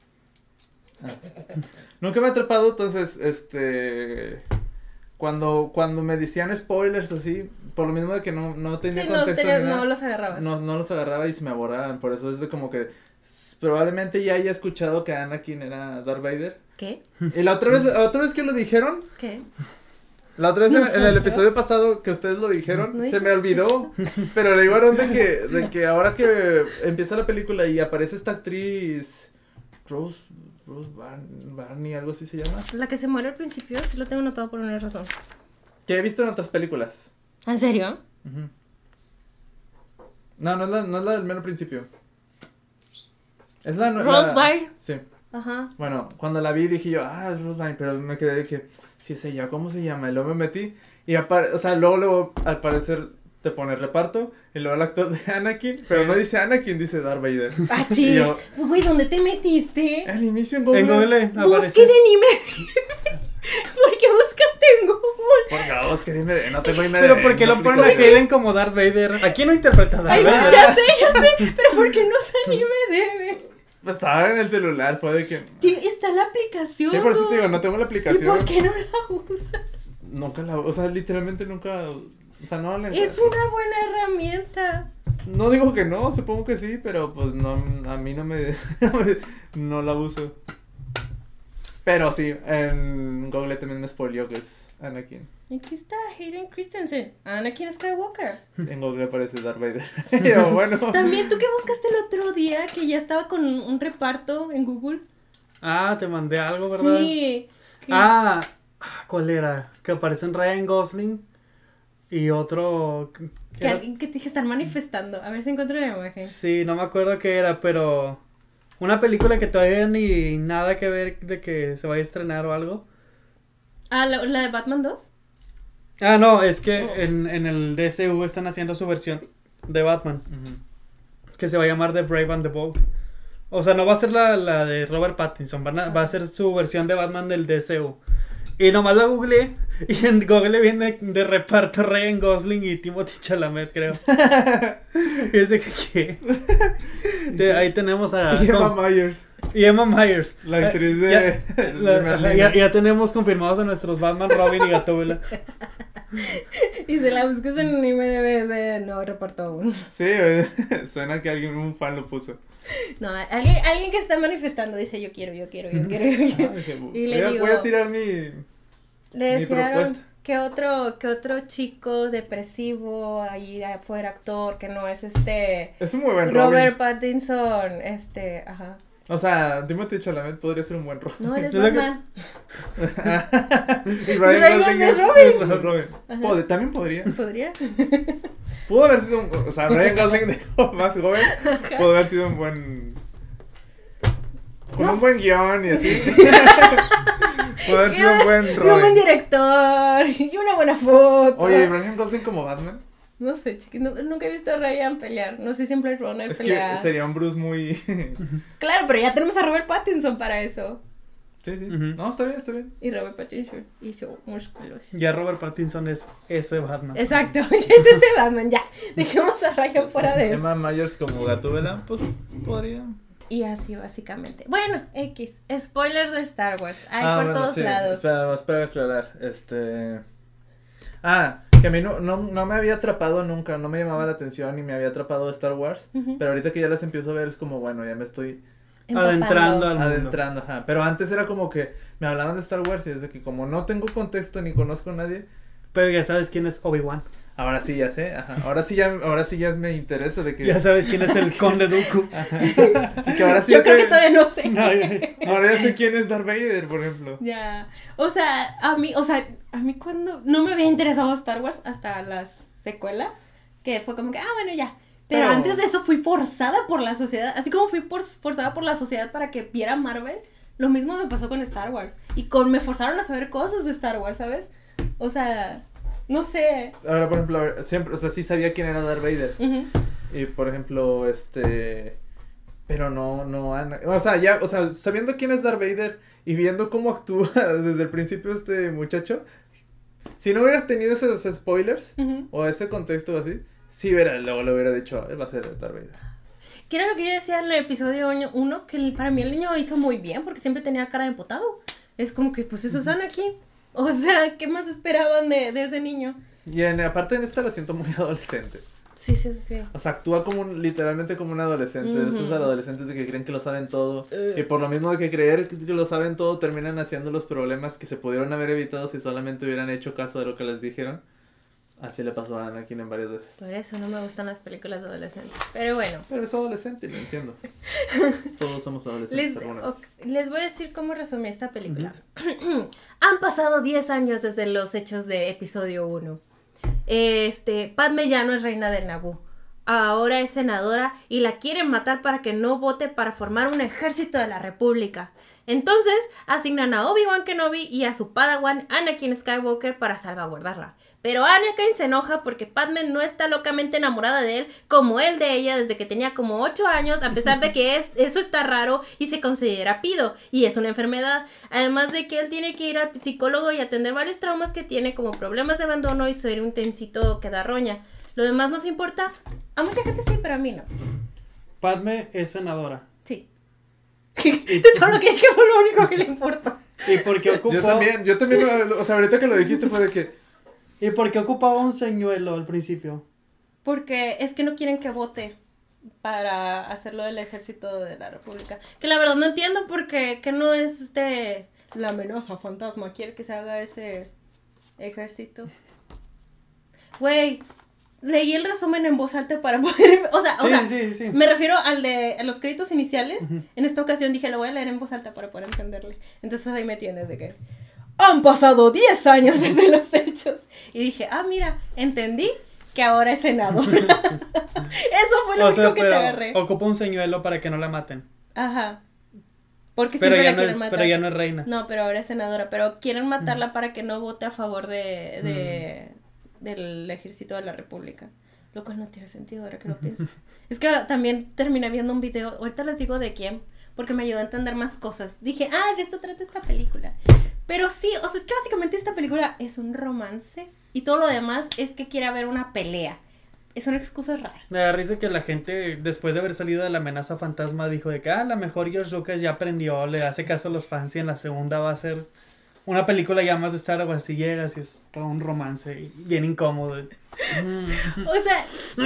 S2: Ah. Nunca me ha atrapado, entonces, este, cuando, cuando me decían spoilers o así, por lo mismo de que no, no tenía
S1: Sí, no,
S2: contexto
S1: tenía-
S2: ni nada,
S1: no los agarrabas.
S2: no, no los agarraba y se me aborraban, por eso es de como que s- probablemente ya haya escuchado que Anakin era Darth Vader.
S1: ¿Qué?
S2: Y la otra vez, la otra vez que lo dijeron,
S1: ¿Qué?
S2: la otra vez en, en el
S1: Nosotros.
S2: episodio pasado que ustedes lo dijeron,
S1: No
S2: se me
S1: dijimos
S2: olvidó, pero le digo a Aaron de que, de que ahora que empieza la película y aparece esta actriz, Rose, Rose Bar- Barney, algo así se llama,
S1: La que se muere al principio, sí lo tengo notado por una razón.
S2: que he visto en otras películas.
S1: ¿En serio?
S2: Ujú. No, no es la, no es la del mero principio. Es la... la-
S1: Rose Byrne.
S2: Sí.
S1: Ajá.
S2: Bueno, cuando la vi dije yo, ah, es Rose Byrne, pero me quedé de que, sí es ella, ¿cómo se llama? Y luego me metí y, apare o sea, luego, luego, al parecer, te pone reparto, y luego el actor de Anakin, pero no dice Anakin, dice Darth Vader.
S1: Ah,
S2: Y
S1: chis.
S2: yo,
S1: Güey, ¿dónde te metiste?
S2: al inicio en Google.
S3: En Google
S1: Busquen
S3: aparece.
S1: en IMDb. ¿Por qué buscaste en Google?
S2: Por Dios, que dime, no tengo IMDb.
S3: Pero ¿por qué
S2: no
S3: lo ponen a
S2: aplico-
S3: Hayden como Darth Vader? Aquí no interpreta a Darth
S1: Ay,
S3: Vader.
S1: ya sé, ya sé. Pero ¿por qué no usan IMDb?
S2: Pues estaba en el celular, fue de que...
S1: Sí, está la aplicación.
S2: Sí, por eso te digo, no tengo la
S1: ¿Y
S2: aplicación.
S1: por qué no la usas?
S2: Nunca la, o sea, literalmente nunca, o sea, no la...
S1: Es una buena herramienta.
S2: No digo que no, supongo que sí, pero pues no, a mí no me, no la uso. Pero sí, en Google también me spoileó que es Anakin.
S1: Aquí está Hayden Christensen, Anakin Skywalker.
S2: En Google aparece Darth Vader. Y yo, bueno.
S1: También tú que buscaste el otro día que ya estaba con un reparto en Google.
S3: Ah, te mandé algo, ¿verdad?
S1: Sí. que-
S3: Ah, ¿cuál era? Que aparecen Ryan Gosling y otro... que
S1: Que
S3: era-
S1: alguien que te dije están manifestando. A ver si encuentro la imagen.
S3: Sí, no me acuerdo qué era, pero... Una película que todavía ni nada que ver de que se vaya a estrenar o algo.
S1: Ah, ¿la, la de Batman dos?
S3: Ah, no, es que
S1: Oh.
S3: en, en el D C U están haciendo su versión de Batman,
S2: Ujú.
S3: que se va a llamar The Brave and the Bold. O sea, no va a ser la, la de Robert Pattinson, van a- va a ser su versión de Batman del D C U. Y nomás la googleé, y en Google viene de reparto Ryan Gosling y Timothée Chalamet, creo. Y es de que, ¿qué? De- ahí tenemos a...
S2: Y Emma
S3: con-
S2: Myers,
S3: y Emma Myers.
S2: la actriz de,
S3: Ya-
S2: de
S3: la-
S2: Merlina.
S3: ya, ya tenemos confirmados a nuestros Batman, Robin y Gatúbela.
S1: Y si la buscas en IMDb, de no reparto aún.
S2: Sí, eh, suena que alguien, un fan lo puso.
S1: No, alguien, alguien que está manifestando dice yo quiero, yo quiero, yo quiero, yo
S2: Ah,
S1: quiero.
S2: dije,
S1: Y le
S2: voy, a,
S1: digo-
S2: voy a tirar mi...
S1: Le
S2: Mi
S1: desearon
S2: propuesta.
S1: que otro, que otro chico depresivo ahí afuera, actor, que no es este
S2: Es un muy buen
S1: Robert
S2: Robin.
S1: Pattinson, este, ajá.
S2: O sea, Timothée Chalamet podría ser un buen Robin.
S1: No, eres
S3: Es lo que-
S1: Batman.
S2: Y
S1: Ryan
S2: Gosling
S1: es
S2: es
S1: Robin.
S2: es Robin.
S1: Ajá.
S2: Pod- también podría.
S1: ¿Podría?
S2: Pudo haber sido un... O sea, Ryan Gosling de más joven pudo haber sido un buen... Con
S1: No
S2: un buen guión y así. Pudo haber sido un buen
S1: Y un buen
S2: Robin.
S1: director. Y una buena foto.
S2: Oye, ¿y Ryan Gosling como Batman?
S1: No sé, chiquis, no, nunca he visto a Ryan pelear. No sé, siempre Runner
S2: es
S1: pelea.
S2: que sería un Bruce muy...
S1: Claro, pero ya tenemos a Robert Pattinson para eso.
S2: Sí, sí.
S3: Ujú.
S2: No, está bien, está bien.
S1: Y Robert Pattinson hizo músculos.
S3: Ya Robert Pattinson es ese Batman.
S1: Exacto, ya es ese Batman, ya. Dejemos a Ryan fuera de eso.
S2: Emma Myers como Gatúbela, pues podría.
S1: Y así básicamente. Bueno, X, spoilers de Star Wars. Hay
S2: Ah,
S1: por
S2: bueno,
S1: todos
S2: sí.
S1: lados.
S2: Espera, espera aclarar. Este. Ah, que a mí no, no, no me había atrapado nunca, no me llamaba la atención ni me había atrapado Star Wars.
S1: Ujú.
S2: Pero ahorita que ya las empiezo a ver es como, bueno, ya me estoy
S1: Empapando.
S3: Adentrando al mundo.
S2: adentrando, ajá. Pero antes era como que me hablaban de Star Wars y desde que como no tengo contexto ni conozco a nadie,
S3: Pero ya sabes quién es Obi-Wan.
S2: ahora sí ya sé, ajá. Ahora sí ya, ahora sí ya me interesa de que.
S3: Ya sabes quién es el Conde Dooku.
S2: Y que ahora sí
S1: Yo
S2: ya
S1: creo que
S2: te-
S1: todavía no sé.
S3: No, ya-
S2: Ahora ya sé quién es Darth Vader, por ejemplo.
S1: Ya, o sea, a mí, o sea, a mí cuando no me había interesado Star Wars hasta la secuela, que fue como que, ah, bueno, ya. Pero,
S2: Pero-
S1: antes de eso fui forzada por la sociedad, así como fui por, forzada por la sociedad para que viera Marvel, lo mismo me pasó con Star Wars. Y con me forzaron a saber cosas de Star Wars, ¿sabes? O sea, no sé.
S2: Ahora, por ejemplo, a ver, siempre, o sea, sí sabía quién era Darth Vader.
S1: Ujú.
S2: Y por ejemplo, este. Pero no, no, Ana. O sea, ya, o sea, sabiendo quién es Darth Vader y viendo cómo actúa desde el principio este muchacho, si no hubieras tenido esos spoilers
S1: Ujú.
S2: o ese contexto así, sí hubiera, luego le hubiera dicho, él va a ser Darth Vader.
S1: Que era lo que yo decía en el episodio uno, que el- para mí el niño hizo muy bien, porque siempre tenía cara de emputado. Es como que, pues eso es Anakin. O sea, ¿qué más esperaban de, de ese niño?
S2: Y en, aparte en esta lo siento muy adolescente.
S1: Sí, sí, sí, sí.
S2: O sea, actúa como un- literalmente como un adolescente.
S1: Ujú.
S2: Esos adolescentes de que creen que lo saben todo.
S1: Eh.
S2: Y por lo mismo de que creer que lo saben todo, terminan haciendo los problemas que se pudieron haber evitado si solamente hubieran hecho caso de lo que les dijeron. Así le pasó a Anakin en varias veces.
S1: Por eso no me gustan las películas de adolescentes. Pero bueno,
S2: Pero es adolescente, lo entiendo. Todos somos adolescentes
S1: les,
S2: alguna
S1: ok,
S2: vez.
S1: les voy a decir cómo resumí esta película. Han pasado diez años desde los hechos de episodio uno. Este, Padme ya no es reina de Naboo. Ahora es senadora y la quieren matar para que no vote para formar un ejército de la República. Entonces asignan a Obi-Wan Kenobi y a su padawan Anakin Skywalker para salvaguardarla. Pero Anakin se enoja porque Padme no está locamente enamorada de él como él de ella desde que tenía como ocho años, a pesar de que es, eso está raro y se considera pido y es una enfermedad. Además de que él tiene que ir al psicólogo y atender varios traumas que tiene como problemas de abandono y ser un tensito que da roña. Lo demás nos importa. A mucha gente sí, pero a mí no.
S3: Padme es senadora.
S1: Sí. De todo lo que dije fue lo único que le importa.
S3: ¿Y por qué ocupó?
S2: Yo también, yo también, o sea, ahorita que lo dijiste fue de que...
S3: ¿Y por qué ocupaba un señuelo al principio?
S1: Porque es que no quieren que vote para hacerlo del ejército de la República. Que la verdad no entiendo porque que no es este la amenaza fantasma. Quiere que se haga ese ejército. Güey, leí el resumen en voz alta para poder... O sea, o
S3: Sí,
S1: sea
S3: sí, sí.
S1: me refiero al de a los créditos iniciales. En esta ocasión dije, lo voy a leer en voz alta para poder entenderle. Entonces ahí me tienes de que... Han pasado diez años desde los hechos. Y dije, ah, mira, entendí que ahora es senadora. Eso fue lo
S3: O
S1: único
S3: sea,
S1: que te
S3: pero
S1: agarré.
S3: ocupa un señuelo para que no la maten.
S1: Ajá. Porque
S3: Pero
S1: siempre
S3: ya,
S1: la
S3: no
S1: quieren
S3: es,
S1: matar.
S3: pero ya no es reina.
S1: No, pero ahora es senadora. Pero quieren matarla para que no vote a favor de, de del ejército de la República. Lo cual no tiene sentido ahora que lo pienso. Es que también terminé viendo un video. Ahorita les digo de quién. Porque me ayudó a entender más cosas. Dije, ah, de esto trata esta película. Pero sí, o sea, es que básicamente esta película es un romance. Y todo lo demás es que quiere haber una pelea. Son excusas raras.
S3: Me da risa que la gente, después de haber salido de la amenaza fantasma, dijo de que, ah, a lo mejor George Lucas ya aprendió, le hace caso a los fans y en la segunda va a ser una película ya más de Star Wars y llegas y es todo un romance y bien incómodo.
S1: O sea,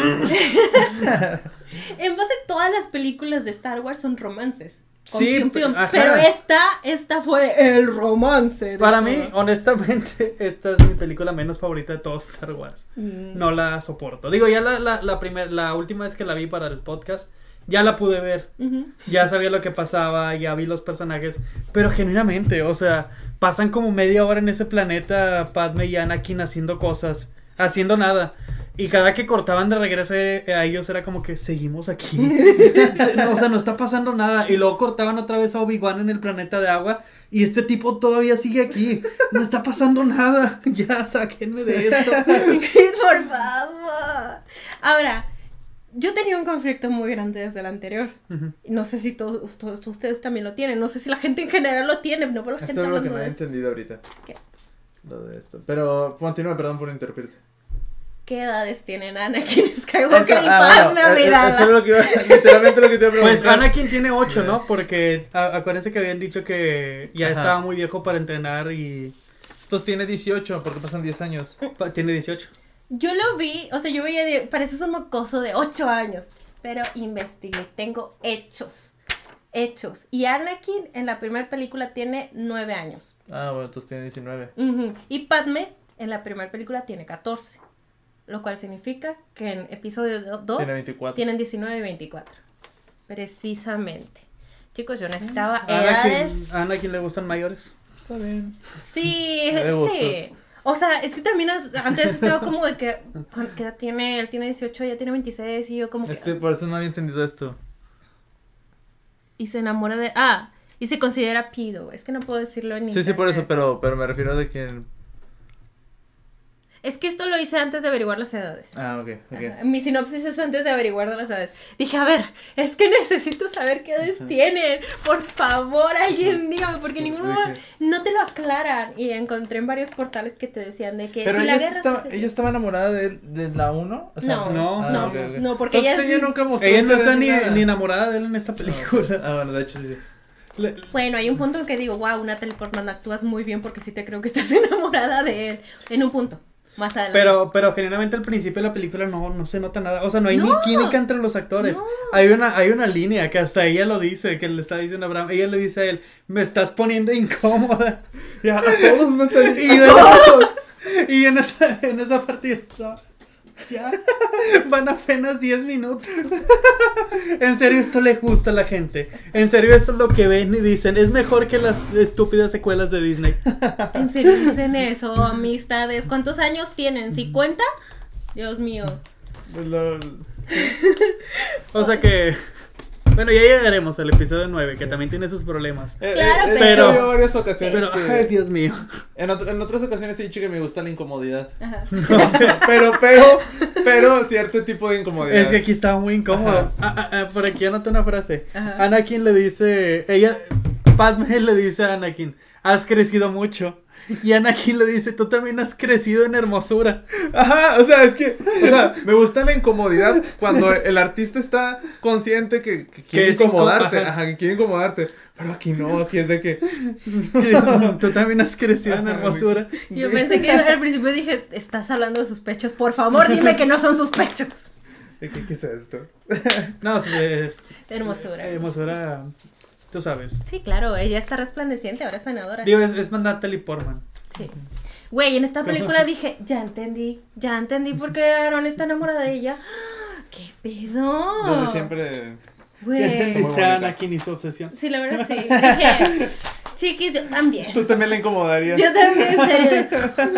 S1: en base a todas las películas de Star Wars son romances. Con
S3: Sí,
S1: pium piums,
S3: ajá.
S1: pero esta, esta fue el romance. de
S3: Para
S1: todo.
S3: mí, honestamente, esta es mi película menos favorita de todo Star Wars.
S1: Mm.
S3: No la soporto. Digo, ya la, la, la, primer, la última vez que la vi para el podcast, ya la pude ver.
S1: Ujú.
S3: Ya sabía lo que pasaba, ya vi los personajes. Pero genuinamente, o sea, pasan como media hora en ese planeta Padme y Anakin haciendo cosas, haciendo nada. Y cada que cortaban de regreso a ellos era como que seguimos aquí. O sea, no está pasando nada. Y luego cortaban otra vez a Obi-Wan en el planeta de agua. Y este tipo todavía sigue aquí. No está pasando nada. Ya, sáquenme de esto.
S1: Por favor. Ahora, yo tenía un conflicto muy grande desde el anterior.
S3: Uh-huh.
S1: No sé si todos, todos ustedes también lo tienen. No sé si la gente en general lo tiene. No por la
S2: Esto
S1: gente
S2: es lo que
S1: hablando
S2: no he
S1: de esto.
S2: entendido ahorita.
S1: ¿Qué?
S2: Lo de esto. Pero continúa, perdón por interrumpirte.
S1: ¿Qué edades tienen Anakin Skywalker
S2: Eso-
S1: y
S2: ah,
S1: Padme
S2: bueno, eh,
S1: Amidala?
S2: Eso es lo que iba, literalmente lo que te iba a preguntar.
S3: Pues Anakin tiene ocho, ¿no? Porque a- acuérdense que habían dicho que ya
S2: Ajá.
S3: estaba muy viejo para entrenar y
S2: Entonces tiene dieciocho, porque pasan diez años.
S3: pa- tiene dieciocho.
S1: Yo lo vi, o sea, yo veía, de, pareces un mocoso de ocho años, pero investigué, tengo hechos, hechos. Y Anakin en la primera película tiene nueve años.
S2: Ah, bueno, entonces tiene diecinueve.
S1: Ujú. Y Padme en la primera película tiene catorce, lo cual significa que en episodio dos
S2: Tiene veinticuatro.
S1: tienen diecinueve y veinticuatro. Precisamente. Chicos, yo necesitaba edades.
S3: Anakin, a Anakin le gustan mayores.
S2: Está bien.
S1: Sí,
S2: De gustos.
S1: sí. O sea, es que también as- antes estaba como de que, ¿cuán- ¿qué edad tiene? Él tiene dieciocho, ella tiene veintiséis y yo como que...
S2: Este, por eso no había entendido esto.
S1: Y se enamora de... Ah, y se considera pido. Es que no puedo decirlo en
S2: Sí, sí, por eso,
S1: internet.
S2: pero, pero me refiero de que...
S1: Es que esto lo hice antes de averiguar las edades.
S2: Ah, ok, ok.
S1: Ajá. Mi sinopsis es antes de averiguar de las edades. Dije, a ver, es que necesito saber qué edades tienen. Por favor, alguien dígame, porque
S2: Sí,
S1: ninguno
S2: sí.
S1: no te lo aclaran. Y encontré en varios portales que te decían de que
S2: Pero
S1: si la
S2: ella, sí
S1: guerra
S2: estaba,
S1: se-
S2: ella estaba enamorada de, de la uno. O sea,
S1: No,
S3: no,
S2: ah,
S1: no,
S2: ok, ok.
S1: no, porque
S2: Entonces
S1: ella
S2: ella
S1: sí-
S2: nunca mostró
S3: Ella no está
S2: interés
S3: ni,
S2: nada.
S3: ni enamorada de él en esta película.
S2: Ah, bueno, de hecho sí, sí.
S3: Le-
S1: Bueno, hay un punto en que digo, wow, Natalie Portman, actúas muy bien porque sí te creo que estás enamorada de él. En un punto, más adelante.
S3: Pero, pero generalmente al principio de la película no, no se nota nada. O sea, no hay
S1: No.
S3: ni química entre los actores.
S1: No.
S3: Hay una, hay una línea que hasta ella lo dice, que le está diciendo a Abraham. Ella le dice a él, me estás poniendo incómoda.
S2: Ya, a todos no te...
S3: Y, de todos, y en esa, en esa partida está- ya van apenas diez minutos. En serio, esto le gusta a la gente. En serio, esto es lo que ven y dicen. Es mejor que las estúpidas secuelas de Disney.
S1: ¿En serio dicen eso, amistades? ¿Cuántos años tienen? ¿cincuenta? Dios mío.
S2: Lo-
S3: O sea que, bueno, ya llegaremos al episodio nueve, que también tiene sus problemas.
S2: Eh,
S1: Claro,
S2: eh,
S3: pero-
S2: he dicho varias ocasiones
S3: Pero,
S2: que-
S3: ay, Dios mío.
S2: en, otro- en otras ocasiones he dicho que me gusta la incomodidad.
S1: Ajá.
S2: pero, pero, pero cierto tipo de incomodidad.
S3: Es que aquí estaba muy incómodo.
S2: Ajá.
S3: Ah, ah, ah, por aquí anoté una frase.
S1: Ajá.
S3: Anakin le dice, ella, Padme le dice a Anakin, has crecido mucho. Y Anakin le dice, tú también has crecido en hermosura.
S2: Ajá, o sea, es que, o sea, me gusta la incomodidad cuando el artista está consciente que, que quiere
S3: Que es incó-
S2: incomodarte,
S3: ajá.
S2: ajá, que quiere incomodarte, pero aquí no, aquí es de que,
S3: Que tú también has crecido en
S2: Ajá,
S3: hermosura.
S1: Yo pensé que al principio dije, estás hablando de sus pechos, por favor, dime que no son sus pechos.
S2: ¿qué, qué es esto?
S3: No, sí, eh,
S1: Hermosura.
S3: hermosura, tú sabes.
S1: Sí, claro, ella está resplandeciente, ahora es sanadora.
S3: Digo, es, es Natalie Portman.
S1: Sí. Güey, en esta película dije, ya entendí, ya entendí por qué Aaron está enamorada de ella. ¡Qué pedo!
S2: Desde siempre,
S1: Güey.
S3: ¿Ya
S2: Muy
S3: entendiste
S2: bonita.
S3: a Anakin y su obsesión?
S1: Sí, la verdad sí. Dije, chiquis, yo también.
S2: tú también la incomodarías.
S1: Yo también, en serio.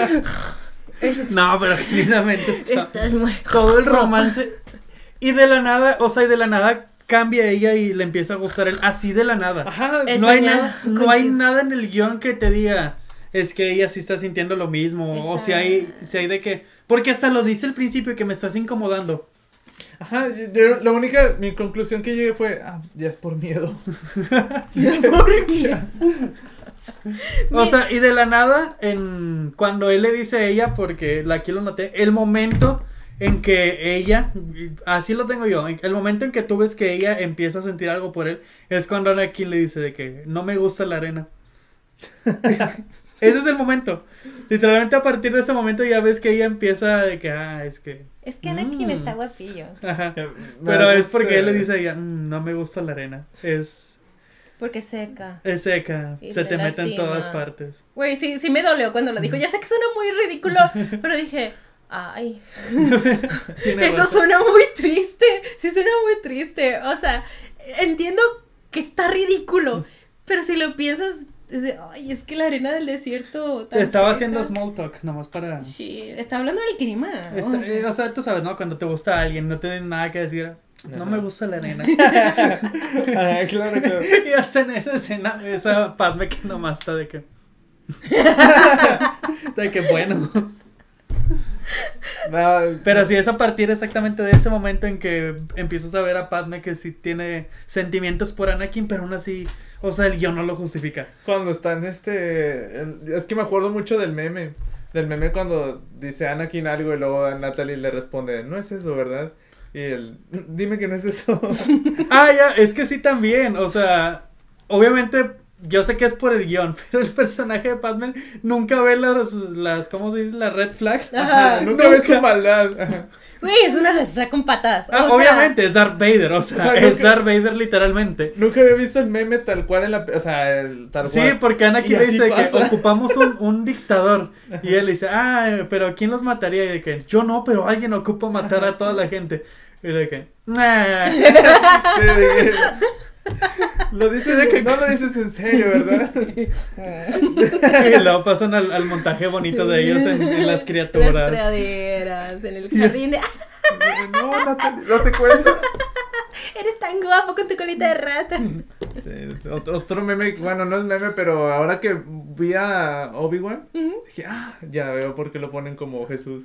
S1: Es-
S3: No, pero genuinamente está...
S1: Esto es muy...
S3: Todo el romance. Y de la nada, o sea, y de la nada cambia ella y le empieza a gustar él. Así de la nada.
S2: Ajá,
S1: Es-
S3: No hay,
S1: soñado
S3: nada, no hay
S1: contigo.
S3: nada en el guión que te diga, es que ella sí está sintiendo lo mismo. O si hay, si hay de que. Porque hasta lo dice al principio que me estás incomodando.
S2: ajá, yo- la única, mi conclusión que llegué fue, ah, ya es por miedo.
S3: O sea, y de la nada, en cuando él le dice a ella, porque la- aquí lo noté, el momento en que ella, así lo tengo yo, el momento en que tú ves que ella empieza a sentir algo por él, es cuando Anakin le dice de que no me gusta la arena. Ese es el momento. Literalmente a partir de ese momento ya ves que ella empieza de que, ah, es que...
S1: Es que Anakin
S3: Mm.
S1: está guapillo.
S3: Ajá.
S2: Me
S3: Pero
S2: da
S3: es porque
S2: gusto,
S3: él le
S2: eh,
S3: dice a ella, "Mm, no me gusta la arena, es,
S1: Porque seca.
S3: es seca,
S1: Y
S3: se
S1: le
S3: te mete en
S1: lastima.
S3: todas partes".
S1: Güey, sí, sí me dolió cuando lo dijo. Ya sé que suena muy ridículo, pero dije, ay,
S3: Tiene
S1: eso
S3: razón.
S1: suena muy triste. Sí suena muy triste. O sea, entiendo que está ridículo, pero si lo piensas, es de, ay, es que la arena del desierto tan
S3: Estaba
S1: seca".
S3: haciendo small talk, nomás para...
S1: Sí, está hablando del clima.
S3: Esta-
S1: o sea.
S3: eh, o sea, tú sabes, ¿no? Cuando te gusta alguien, no tienes nada que decir. No
S2: Ajá.
S3: me gusta la arena.
S2: Ah, claro, claro.
S3: Y hasta en esa escena, esa Padme que nomás está de que. De que bueno.
S2: No,
S3: Pero sí es a partir exactamente de ese momento en que empiezas a ver a Padme que sí tiene sentimientos por Anakin, pero aún así, o sea, el guión no lo justifica.
S2: cuando están este... el- es que me acuerdo mucho del meme. Del meme cuando dice Anakin algo y luego Natalie le responde, no es eso, ¿verdad? Y él, dime que no es eso.
S3: Ah, ya, es que sí también, o sea, obviamente yo sé que es por el guión, pero el personaje de Padme nunca ve las, las ¿cómo se dice? Las red flags.
S1: Ajá.
S2: Nunca ves su maldad. Ajá.
S1: Güey, es una red flag con patas.
S3: Ah,
S1: o sea,
S3: obviamente es Darth Vader, o sea,
S2: O sea,
S3: es
S2: nunca-
S3: Darth Vader literalmente.
S2: Nunca había visto el meme tal cual en la... O sea, el tal
S3: Sí,
S2: cual.
S3: porque
S2: Y
S3: Anakin le
S2: así
S3: dice que
S2: pasa.
S3: ocupamos un, un dictador. Y él dice, ah, pero ¿quién los mataría? Y de que, yo no, pero alguien ocupa matar a toda la gente. Y de que, nah.
S2: Sí, de que- Lo dices de que no lo dices en serio, ¿verdad?
S3: Y luego pasan al, al montaje bonito de ellos en, en las
S1: Las
S3: criaturas.
S1: praderas, en el jardín de...
S2: No, Natalie, no te cuento.
S1: Eres tan guapo con tu colita de rata.
S2: Sí, otro, otro meme, bueno, no es meme, pero ahora que vi a Obi-Wan,
S1: Ujú.
S2: dije, ah, ya veo por qué lo ponen como Jesús.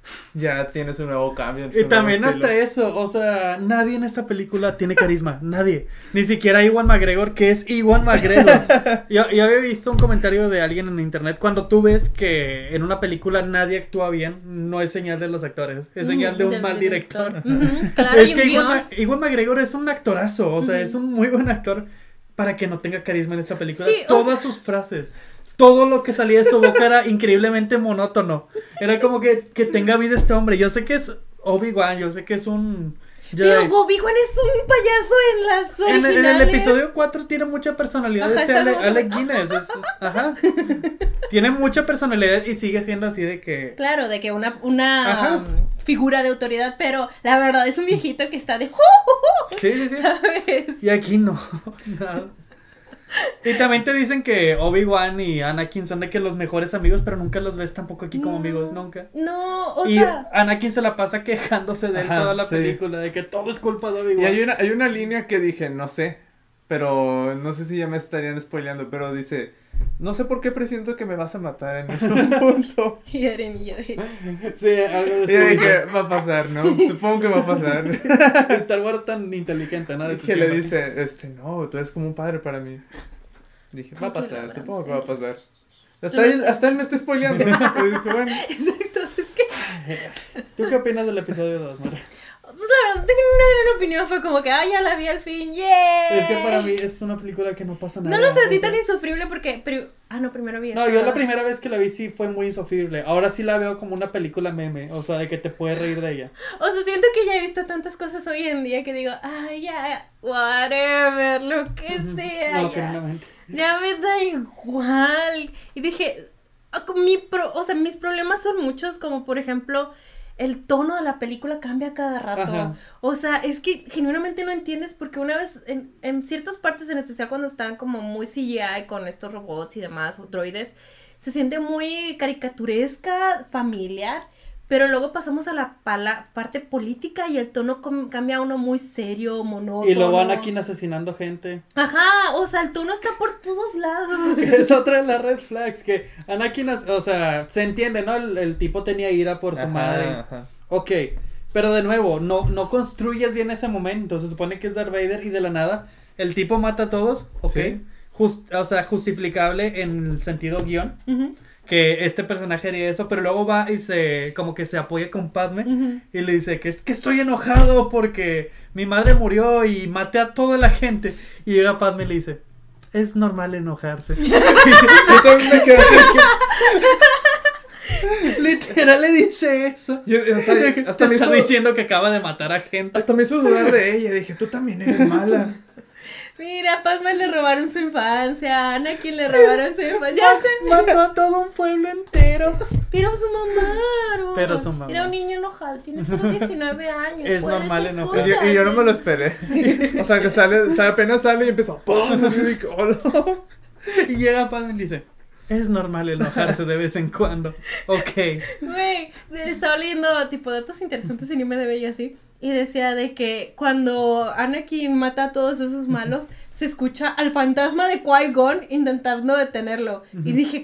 S2: Ya tiene su nuevo cambio. su
S3: Y
S2: nuevo
S3: también
S2: estilo.
S3: hasta eso, o sea, nadie en esta película tiene carisma, nadie. Ni siquiera Ewan McGregor, que es Ewan McGregor. Yo, yo había visto un comentario de alguien en internet, cuando tú ves que en una película nadie actúa bien, no es señal de los actores, es señal de un
S1: Del
S3: mal director.
S1: Ujú, claro,
S3: Es
S1: y
S3: que
S1: un
S3: Ewan,
S1: guión.
S3: Ma- Ewan McGregor es un actorazo, o sea,
S1: Ujú.
S3: es un muy buen actor para que no tenga carisma en esta película.
S1: Sí, o
S3: Todas sus frases, todo lo que salía de su boca era increíblemente monótono. Era como que, que tenga vida este hombre. Yo sé que es Obi-Wan, yo sé que es un...
S1: Pero
S3: Jedi.
S1: Obi-Wan es un payaso en las
S3: En,
S1: originales.
S3: en el episodio cuatro tiene mucha personalidad
S1: Ajá,
S3: este
S1: está
S3: Ale-
S1: como-
S3: Alec Guinness. es- es- ajá. Tiene mucha personalidad y sigue siendo así de que...
S1: Claro, de que una, una
S3: Ajá.
S1: um, figura de autoridad, pero la verdad es un viejito que está de...
S3: Sí, sí, sí.
S1: ¿Sabes?
S3: Y aquí no. Nada. Y también te dicen que Obi-Wan y Anakin son de que los mejores amigos, pero nunca los ves tampoco aquí como
S1: No.
S3: amigos, nunca.
S1: No, o
S3: Y
S1: sea...
S3: Anakin se la pasa quejándose de él
S2: Ajá,
S3: toda la
S2: sí.
S3: película, de que todo es culpa de
S2: Y
S3: Obi-Wan.
S2: hay una, hay una línea que dije, no sé, pero no sé si ya me estarían spoileando, pero dice, no sé por qué presiento que me vas a matar en algún punto.
S1: Y Eren y yo...
S3: Sí, algo
S2: Y yo
S3: de
S2: dije, va a pasar, ¿no? Supongo que va a pasar.
S3: eso. Star Wars tan inteligente, ¿no?
S2: Y que le dice, este, no, tú eres como un padre para mí. Dije, va a pasar, supongo que va a pasar. Hasta él, hasta él me está spoileando. Y dije, bueno.
S1: Exacto, es que...
S3: ¿Tú qué opinas del episodio dos, Mara?
S1: Pues la verdad tengo una gran opinión, fue como que, ah, ya la vi al fin, ¡yay!
S3: Es que para mí es una película que no pasa nada.
S1: No lo sentí
S3: o sea.
S1: tan insufrible porque... Pero, ah, no, primero vi
S3: No,
S1: esta,
S3: yo la
S1: ¿verdad?
S3: primera vez que la vi sí fue muy insufrible. Ahora sí la veo como una película meme, o sea, de que te puedes reír de ella.
S1: O sea, siento que ya he visto tantas cosas hoy en día que digo, ay, ya, whatever, lo que sea,
S3: No,
S1: ya,
S3: genuinamente.
S1: ya me da igual. Y dije, ah, con mi pro, o sea, mis problemas son muchos, como por ejemplo, el tono de la película cambia cada rato.
S3: Ajá.
S1: O sea, es que genuinamente no entiendes porque una vez, en, en ciertas partes, en especial cuando están como muy C G I con estos robots y demás, o droides, se siente muy caricaturesca, familiar. Pero luego pasamos a la pala- parte política y el tono com- cambia a uno muy serio, monótono.
S3: Y luego Anakin asesinando gente.
S1: Ajá, o sea, el tono está por todos lados.
S3: Es otra de las red flags, que Anakin, as- o sea, se entiende, ¿no? El, el tipo tenía ira por su
S2: Ajá,
S3: madre.
S2: ajá.
S3: Ok, pero de nuevo, no, no construyes bien ese momento. Se supone que es Darth Vader y de la nada el tipo mata a todos, ok.
S2: Sí.
S3: Just- o sea, justificable en el sentido guión.
S1: Ujú,
S3: Que este personaje haría eso, pero luego va y se, como que se apoya con Padme
S1: ujú.
S3: y le dice que, es- que estoy enojado porque mi madre murió y maté a toda la gente. Y llega Padme y le dice, es normal enojarse.
S2: Yo también me quedé así que-
S3: Literal le dice eso.
S2: Yo, o sea,
S3: Te
S2: hasta me
S3: está
S2: hizo,
S3: diciendo que acaba de matar a gente.
S2: hasta me hizo dudar de ella. Dije, tú también eres mala.
S1: Mira, a Padme le robaron su infancia, a Anakin le robaron su infancia. Ya sé.
S3: Mató a todo un pueblo entero.
S1: Pero su mamá, Aaron.
S3: Pero su mamá.
S1: Era un niño enojado, tiene solo diecinueve años.
S3: Es
S1: puede
S3: normal
S1: hacer
S3: enojarse.
S2: Y yo, y yo no me lo
S1: cosas.
S2: esperé. O sea, que sale, sale apenas sale y empezó. ¡Pum! Y dije, hola.
S3: Y llega Padme y le dice, es normal enojarse de vez en cuando. Ok.
S1: Güey, estaba leyendo tipo datos interesantes en I M D B y así, y decía de que cuando Anakin mata a todos esos malos, se escucha al fantasma de Qui-Gon intentando detenerlo. Y dije,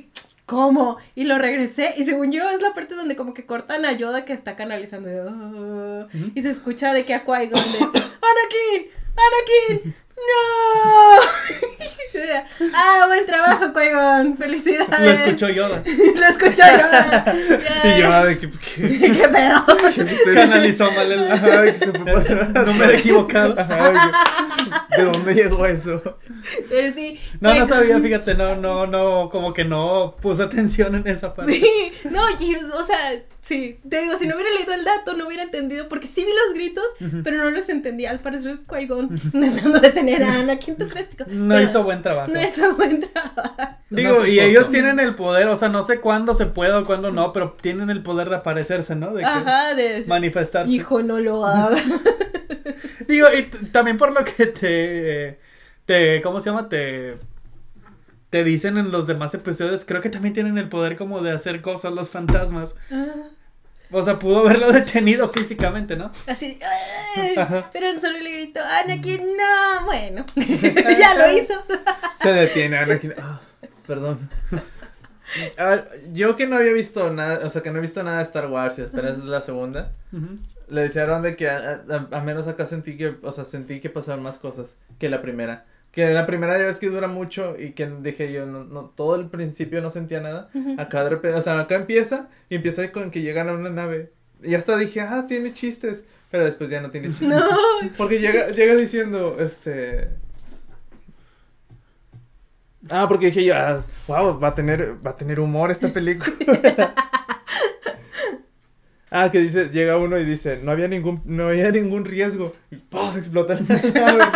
S1: ¿cómo? Y lo regresé, y según yo es la parte donde como que cortan a Yoda que está canalizando, y, uh, uh-huh. y se escucha de que a Qui-Gon de, ¡Anakin! ¡Anakin! ¡No! Ah, buen trabajo, Qui-Gon. Felicidades.
S3: Lo escuchó Yoda.
S1: Lo escuchó Yoda.
S2: Y Yoda de que ¿qué,
S1: ¿Qué, ¿Qué pedo?
S3: ¿Qué Canalizó mal el
S2: Ajá, que se fue
S3: número equivocado.
S2: Ajá, ¿de dónde llegó eso?
S1: Pero sí.
S3: No, no sabía, fíjate, no, no, no, como que no puse atención en esa parte.
S1: Sí, no, y, o sea, sí, te digo, si no hubiera leído el dato, no hubiera entendido, porque sí vi los gritos, uh-huh. pero no los entendía. Al parecer es Qui-Gon intentando detener a Anakin, ¿tú crees?
S3: No
S1: pero
S3: hizo buen trabajo.
S1: No hizo buen trabajo.
S3: Digo,
S2: no
S3: y ellos tienen el poder, o sea, no sé cuándo se puede o cuándo no, pero tienen el poder de aparecerse, ¿no? De
S1: Ajá, de
S3: manifestarse.
S1: Hijo, no lo haga.
S3: Digo, y t- también por lo que te, te, ¿cómo se llama? Te, te dicen en los demás episodios, creo que también tienen el poder como de hacer cosas los fantasmas.
S1: Uh.
S3: O sea, pudo haberlo detenido físicamente, ¿no?
S1: Así, pero solo le gritó, Anakin, no, bueno, ya lo hizo.
S2: Se detiene Anakin, ah, perdón. A ver, yo que no había visto nada, o sea, que no he visto nada de Star Wars y apenas es la segunda, uh-huh. le decían de que a, a, a menos acá sentí que, o sea, sentí que pasaron más cosas que la primera. Que la primera ya ves que dura mucho y que dije yo, no, no, todo el principio no sentía nada. Uh-huh. Acá de repente, o sea, acá empieza y empieza con que llegan a una nave. Y hasta dije, ah, tiene chistes. Pero después ya no tiene chistes.
S1: No.
S2: Porque llega, llega diciendo, este... Ah, porque dije yo, ah, wow, va a tener, va a tener humor esta película. Ah, que dice, llega uno y dice, no había ningún, no había ningún riesgo. Y ¡pum! Se explota la nave.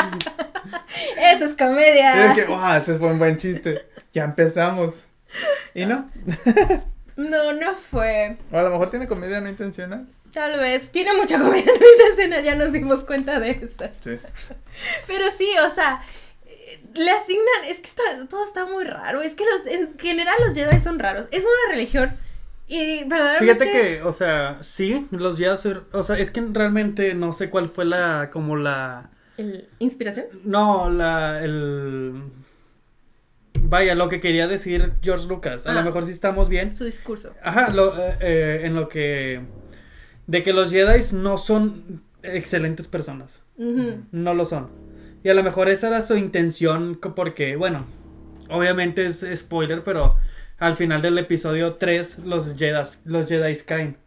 S1: Eso es comedia.
S2: Y dije, wow, ese fue un buen chiste. Ya empezamos. ¿Y no?
S1: No, no fue.
S2: O a lo mejor tiene comedia no intencional.
S1: Tal vez. Tiene mucha comedia no intencional, ya nos dimos cuenta de eso.
S2: Sí.
S1: Pero sí, o sea, le asignan, es que está, todo está muy raro. Es que los, en general los Jedi son raros. Es una religión y verdaderamente.
S3: Fíjate que, o sea, sí, los Jedi, o sea, es que realmente no sé cuál fue la, como la...
S1: ¿El inspiración?
S3: No, la, el... Vaya, lo que quería decir George Lucas, a ah, lo mejor sí estamos bien.
S1: Su discurso.
S3: Ajá, lo, eh, en lo que... De que los Jedi no son excelentes personas.
S1: Uh-huh.
S3: No lo son. Y a lo mejor esa era su intención porque, bueno, obviamente es spoiler, pero al final del episodio tres los Jedi, los Jedi caen.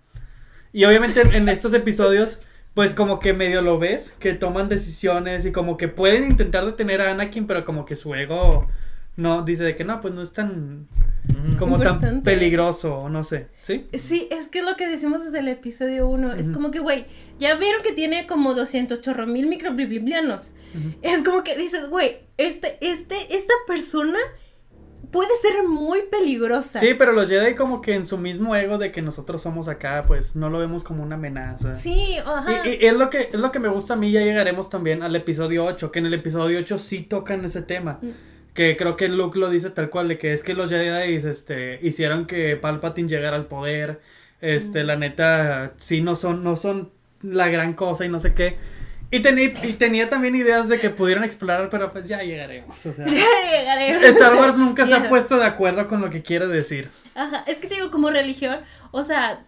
S3: Y obviamente en, en estos episodios... Pues como que medio lo ves, que toman decisiones y como que pueden intentar detener a Anakin, pero como que su ego no dice de que no, pues no es tan como
S1: importante.
S3: Tan peligroso, no sé, ¿sí?
S1: Sí, es que es lo que decimos desde el episodio uno, uh-huh. es como que, güey, ya vieron que tiene como doscientos chorro mil microbliblianos, uh-huh. es como que dices, güey, este, este, esta persona puede ser muy peligrosa.
S3: Sí, pero los Jedi como que en su mismo ego de que nosotros somos acá, pues no lo vemos como una amenaza.
S1: Sí, ajá.
S3: Y, y es lo que es lo que me gusta a mí, ya llegaremos también al episodio ocho, que en el episodio ocho sí tocan ese tema. Mm. Que creo que Luke lo dice tal cual, de que es que los Jedi este, hicieron que Palpatine llegara al poder. Este, mm. la neta, sí no son, no son la gran cosa y no sé qué. Y tenía, y tenía también ideas de que pudieran explorar, pero pues ya llegaremos. O sea,
S1: ya llegaremos.
S3: Star Wars nunca se
S1: yeah.
S3: ha puesto de acuerdo con lo que quiere decir.
S1: Ajá, es que te digo, como religión, o sea,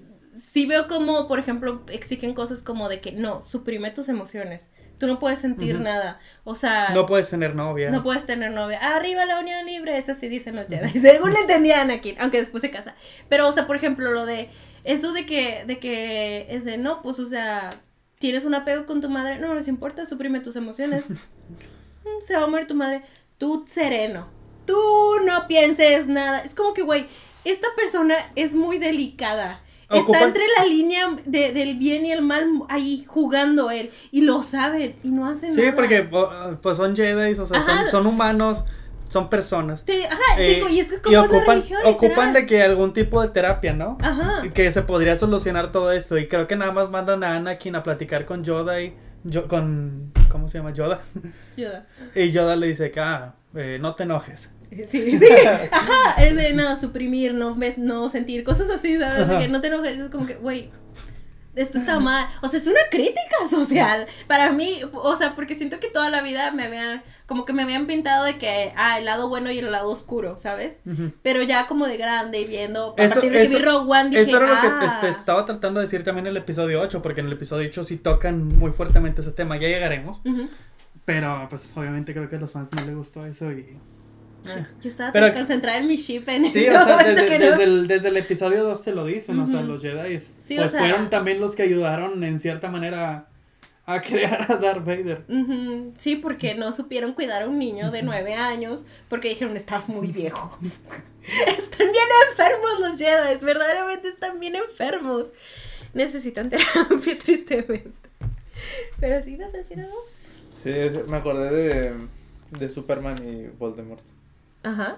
S1: sí veo como, por ejemplo, exigen cosas como de que no, suprime tus emociones. Tú no puedes sentir uh-huh. nada. O sea,
S3: no puedes tener novia.
S1: No puedes tener novia. Arriba la unión libre, eso sí dicen los Jedi. Según le entendía Anakin, aunque después se casa. Pero, o sea, por ejemplo, lo de eso de que, de que es de no, pues, o sea, tienes un apego con tu madre, no les importa, suprime tus emociones. Se va a morir tu madre. Tú sereno. Tú no pienses nada. Es como que, güey, esta persona es muy delicada. Ocupan... Está entre la línea de, del bien y el mal ahí jugando él. Y lo sabe y no hace
S3: sí,
S1: nada.
S3: Sí, porque pues son Jedi, o sea, son, son humanos, son personas.
S1: Sí, ajá, eh, digo, y es que es como
S3: y ocupan,
S1: religión,
S3: ocupan de que algún tipo de terapia, ¿no?
S1: Ajá.
S3: Y que se podría solucionar todo esto. Y creo que nada más mandan a Anakin a platicar con Yoda y yo, con ¿cómo se llama? Yoda.
S1: Yoda.
S3: Y Yoda le dice que ah, eh, no te enojes.
S1: Sí, sí, ajá, es de no suprimir, no, no sentir, cosas así, ¿sabes? De que no te enojes, es como que, güey, esto está mal. O sea, es una crítica social. Para mí, o sea, porque siento que toda la vida me habían, como que me habían pintado de que, ah, el lado bueno y el lado oscuro, ¿sabes? Uh-huh. Pero ya como de grande y viendo, a
S3: eso,
S1: partir de
S3: eso,
S1: que vi Rogue One, dije,
S3: eso era
S1: ah.
S3: lo que te, te estaba tratando de decir también en el episodio ocho, porque en el episodio ocho sí tocan muy fuertemente ese tema, ya llegaremos. Uh-huh. Pero, pues, obviamente creo que a los fans no les gustó eso y...
S1: Ah, yo estaba pero, tan concentrada en mi ship en
S3: sí,
S1: ese
S3: o sea,
S1: momento
S3: desde,
S1: que no...
S3: desde, el, desde el episodio dos se lo dicen, uh-huh. O sea, los Jedi
S1: sí,
S3: pues
S1: o sea...
S3: fueron también los que ayudaron en cierta manera a crear a Darth Vader.
S1: Uh-huh. Sí, porque no supieron cuidar a un niño de nueve años, porque dijeron, estás muy viejo. Están bien enfermos los Jedi, verdaderamente están bien enfermos. Necesitan terapia, tristemente. Pero sí, ¿vas a decir algo?
S2: Sí, me acordé de, de Superman y Voldemort.
S1: Ajá.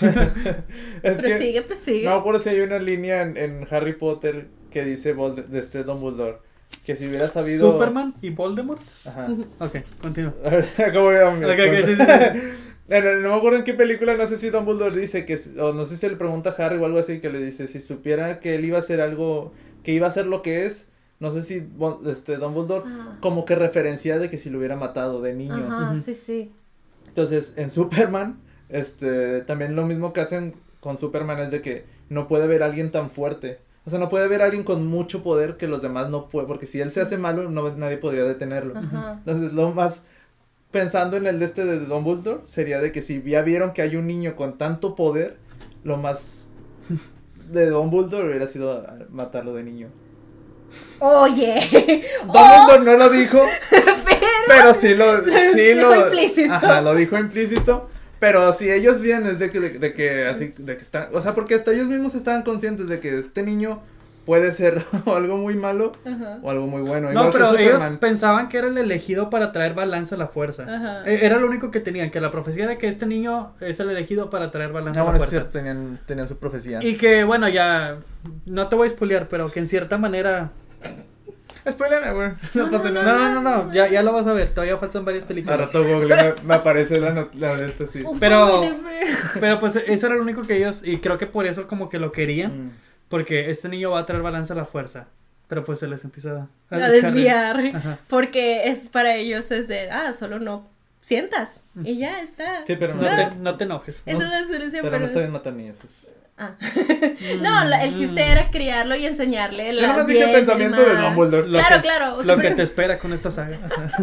S2: es
S1: prosigue,
S2: que
S1: prosigue.
S2: No me acuerdo si hay una línea en, en Harry Potter que dice Vold- de este Dumbledore que si hubiera sabido...
S3: ¿Superman y Voldemort?
S2: Ajá.
S3: Ok, continúa.
S2: ¿Cómo iba?
S3: Okay, okay, sí, sí, sí.
S2: no, no me acuerdo en qué película, no sé si Dumbledore dice que, o no sé si le pregunta a Harry o algo así, que le dice, si supiera que él iba a hacer algo, que iba a hacer lo que es, no sé si este Dumbledore ah. como que referencia de que si lo hubiera matado de niño.
S1: Ajá, uh-huh. sí, sí.
S2: Entonces, en Superman, este, también lo mismo que hacen con Superman es de que no puede ver a alguien tan fuerte. O sea, no puede ver a alguien con mucho poder que los demás no pueden, porque si él se hace malo, no, nadie podría detenerlo.
S1: Ajá.
S2: Entonces, lo más, pensando en el de este de Dumbledore, sería de que si ya vieron que hay un niño con tanto poder, lo más de Dumbledore hubiera sido matarlo de niño.
S1: Oye,
S2: Dumbledore oh. no lo dijo,
S1: pero,
S2: pero sí lo, sí
S1: dijo
S2: lo,
S1: implícito.
S2: Ajá, lo dijo implícito. Pero si ellos vienen es de que, de, de que así, de que están, o sea, porque hasta ellos mismos estaban conscientes de que este niño puede ser o algo muy malo uh-huh. o algo muy bueno.
S3: No, pero ellos pensaban que era el elegido para traer balance a la fuerza. Uh-huh. Era lo único que tenían, que la profecía era que este niño es el elegido para traer balance
S2: no,
S3: a la
S2: bueno,
S3: fuerza.
S2: Es cierto, tenían, tenían su profecía.
S3: Y que, bueno, ya, no te voy a spoilear, pero que en cierta manera...
S2: Spoilame, güey. No, no pasa
S3: no,
S2: nada.
S3: No, no, no, no, ya, ya lo vas a ver. Todavía faltan varias películas.
S2: A rato Google me, me aparece la, not- la de esta, sí.
S3: Pero, pero pues eso era lo único que ellos, y creo que por eso como que lo querían. Mm. Porque este niño va a traer balance a la fuerza. Pero pues se les empieza a,
S1: a desviar. Ajá. Porque es para ellos es de, ah, solo no sientas. Y ya está.
S2: Sí, pero
S3: no, no, te, no te enojes.
S1: Esa
S3: ¿no?
S1: es la solución.
S2: Pero, pero no está bien matar niños. Es...
S1: Ah. no, la, el chiste era criarlo y enseñarle la
S2: Yo nomás dije el pensamiento de Dumbledore.
S1: Claro,
S3: que,
S1: claro.
S3: O sea, lo que te espera con esta saga.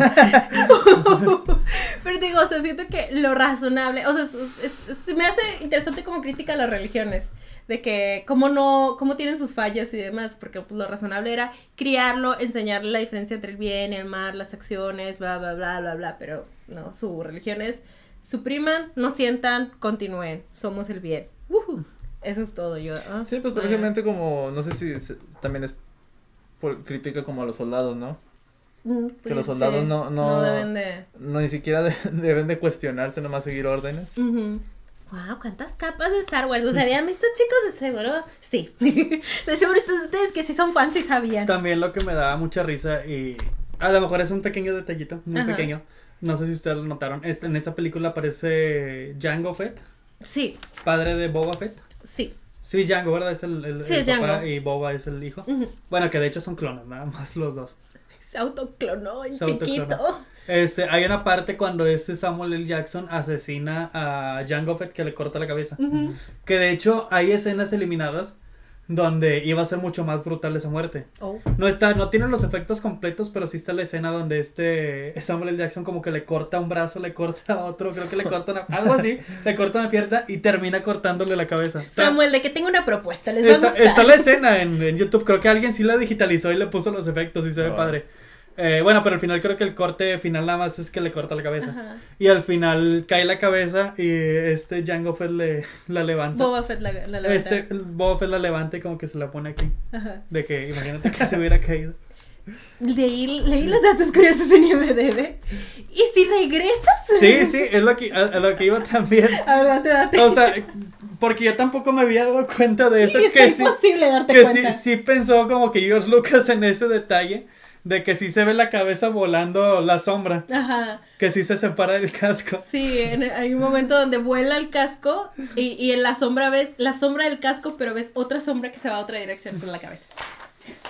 S1: Pero digo, o sea, siento que lo razonable, o sea, es, es, es, me hace interesante como crítica a las religiones, de que cómo no, cómo tienen sus fallas y demás, porque pues lo razonable era criarlo, enseñarle la diferencia entre el bien y el mal, las acciones, bla, bla, bla, bla, bla, pero no, su religión es supriman, no sientan, continúen, somos el bien. Uh-huh. Eso es todo, yo. ¿Ah?
S2: Sí, pues prácticamente como, no sé si se, también es por crítica como a los soldados, ¿no?
S1: Mm, pues,
S2: que los soldados
S1: sí.
S2: no, no,
S1: no deben de...
S2: No, ni siquiera de, deben de cuestionarse, nomás seguir órdenes.
S1: Uh-huh. Wow, cuántas capas de Star Wars. ¿Los habían visto, chicos? De seguro, sí. De seguro estos ustedes que sí son fans y sabían.
S3: También lo que me daba mucha risa y a lo mejor es un pequeño detallito, muy Ajá. pequeño. No sé si ustedes lo notaron. Este, en esa película aparece Jango Fett.
S1: Sí.
S3: Padre de Boba Fett.
S1: Sí.
S3: Sí, Jango, ¿verdad? Es el, el,
S1: sí,
S3: el papá
S1: Jango.
S3: Y Boba es el hijo. Uh-huh. Bueno, que de hecho son clones, nada más los dos.
S1: Se autoclonó en
S3: Se
S1: chiquito.
S3: Autoclonó. Este, hay una parte cuando este Samuel L. Jackson asesina a Jango Fett que le corta la cabeza.
S1: Uh-huh.
S3: Que de hecho hay escenas eliminadas donde iba a ser mucho más brutal esa muerte.
S1: Oh.
S3: No está, no tiene los efectos completos, pero sí está la escena donde este Samuel L. Jackson como que le corta un brazo, le corta otro, creo que le corta una, algo así, le corta una pierna y termina cortándole la cabeza. Está,
S1: Samuel, de que tengo una propuesta, les va
S3: está,
S1: a gustar.
S3: Está la escena en, en YouTube, creo que alguien sí la digitalizó y le puso los efectos y se ve oh. padre. Eh, bueno, pero al final creo que el corte final nada más es que le corta la cabeza.
S1: Ajá.
S3: Y al final cae la cabeza y este Jango Fett le, la levanta.
S1: Boba Fett la, la levanta.
S3: Este Boba Fett la levanta y como que se la pone aquí.
S1: Ajá.
S3: De que imagínate que se hubiera caído.
S1: Leí, leí los datos curiosos en I M D B. ¿Y si regresas?
S3: Sí, sí, es lo que, a, a lo que iba también.
S1: A ver, date, date.
S3: O sea, porque yo tampoco me había dado cuenta de
S1: sí,
S3: eso.
S1: Es
S3: que
S1: es imposible
S3: sí,
S1: darte
S3: que
S1: cuenta.
S3: Sí, sí pensó como que George Lucas en ese detalle. De que sí se ve la cabeza volando la sombra.
S1: Ajá.
S3: Que sí se separa del casco.
S1: Sí, en, hay un momento donde vuela el casco y, y en la sombra ves la sombra del casco, pero ves otra sombra que se va a otra dirección en la cabeza.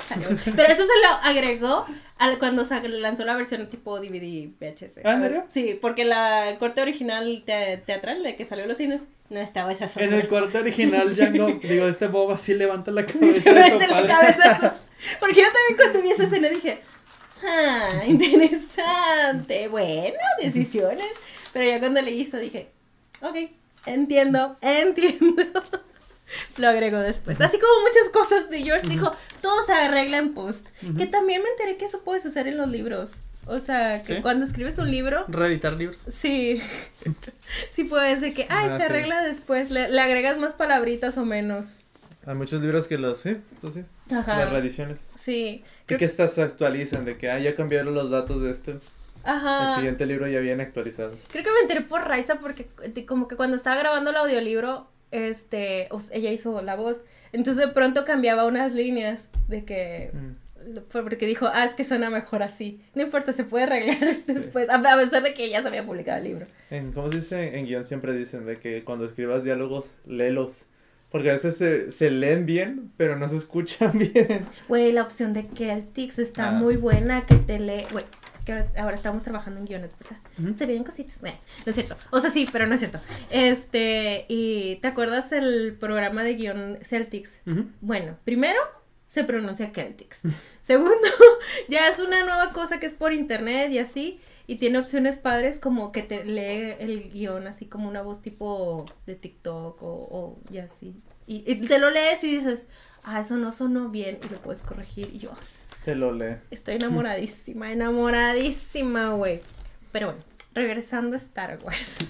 S1: salió. Pero eso se lo agregó al, cuando se lanzó la versión tipo D V D V H S.
S3: ¿Ah, en serio?
S1: Sí, porque la, el corte original te, teatral de que salió en los cines no estaba esa sombra.
S3: En el corte original, Django, digo, este Bob así levanta la cabeza.
S1: Se
S3: de su
S1: mete la
S3: padre.
S1: cabeza. Porque yo también cuando vi esa escena dije, ah, interesante, bueno, decisiones. Pero ya cuando leí eso dije, ok, entiendo, entiendo. Lo agrego después. Así como muchas cosas de George dijo, todo se arregla en post.
S3: Ujú.
S1: Que también me enteré que eso puedes hacer en los libros. O sea, que
S3: ¿Sí?
S1: cuando escribes un libro,
S3: Reeditar libros.
S1: sí, sí puedes de que, ay,
S2: Ah,
S1: se
S2: sí.
S1: arregla después, le, le agregas más palabritas o menos.
S2: Hay muchos libros que los, sí, pues sí,
S1: Ajá.
S2: las reediciones.
S1: Sí.
S2: Y
S1: Creo
S2: que estas se actualizan, de que, ah, ya cambiaron los datos de este.
S1: Ajá.
S2: El siguiente libro ya viene actualizado.
S1: Creo que me enteré por Raiza porque de- como que cuando estaba grabando el audiolibro, este, o- ella hizo la voz, entonces de pronto cambiaba unas líneas de que,
S2: Mm.
S1: fue porque dijo, ah, es que suena mejor así, no importa, se puede arreglar después, a a pesar de que ya se había publicado el libro.
S2: En, ¿cómo se dice? En guión siempre dicen de que cuando escribas diálogos, léelos. Porque a veces se, se leen bien, pero no se escuchan bien.
S1: Güey, la opción de Celtics está
S2: Ah.
S1: muy buena, que te lee, güey, es que ahora, ahora estamos trabajando en guiones, ¿verdad?
S3: Ujú.
S1: Se vienen cositas, eh, no es cierto, o sea, sí, pero no es cierto. Este, y ¿te acuerdas el programa de guión Celtics?
S3: Ujú.
S1: Bueno, primero se pronuncia Celtics. Segundo, ya es una nueva cosa que es por internet y así. Y tiene opciones padres como que te lee el guión así como una voz tipo de TikTok o, o y así. Y, y te lo lees y dices, ah, eso no sonó bien y lo puedes corregir. Y yo,
S2: Te lo lee.
S1: estoy enamoradísima, enamoradísima, güey. Pero bueno, regresando a Star Wars.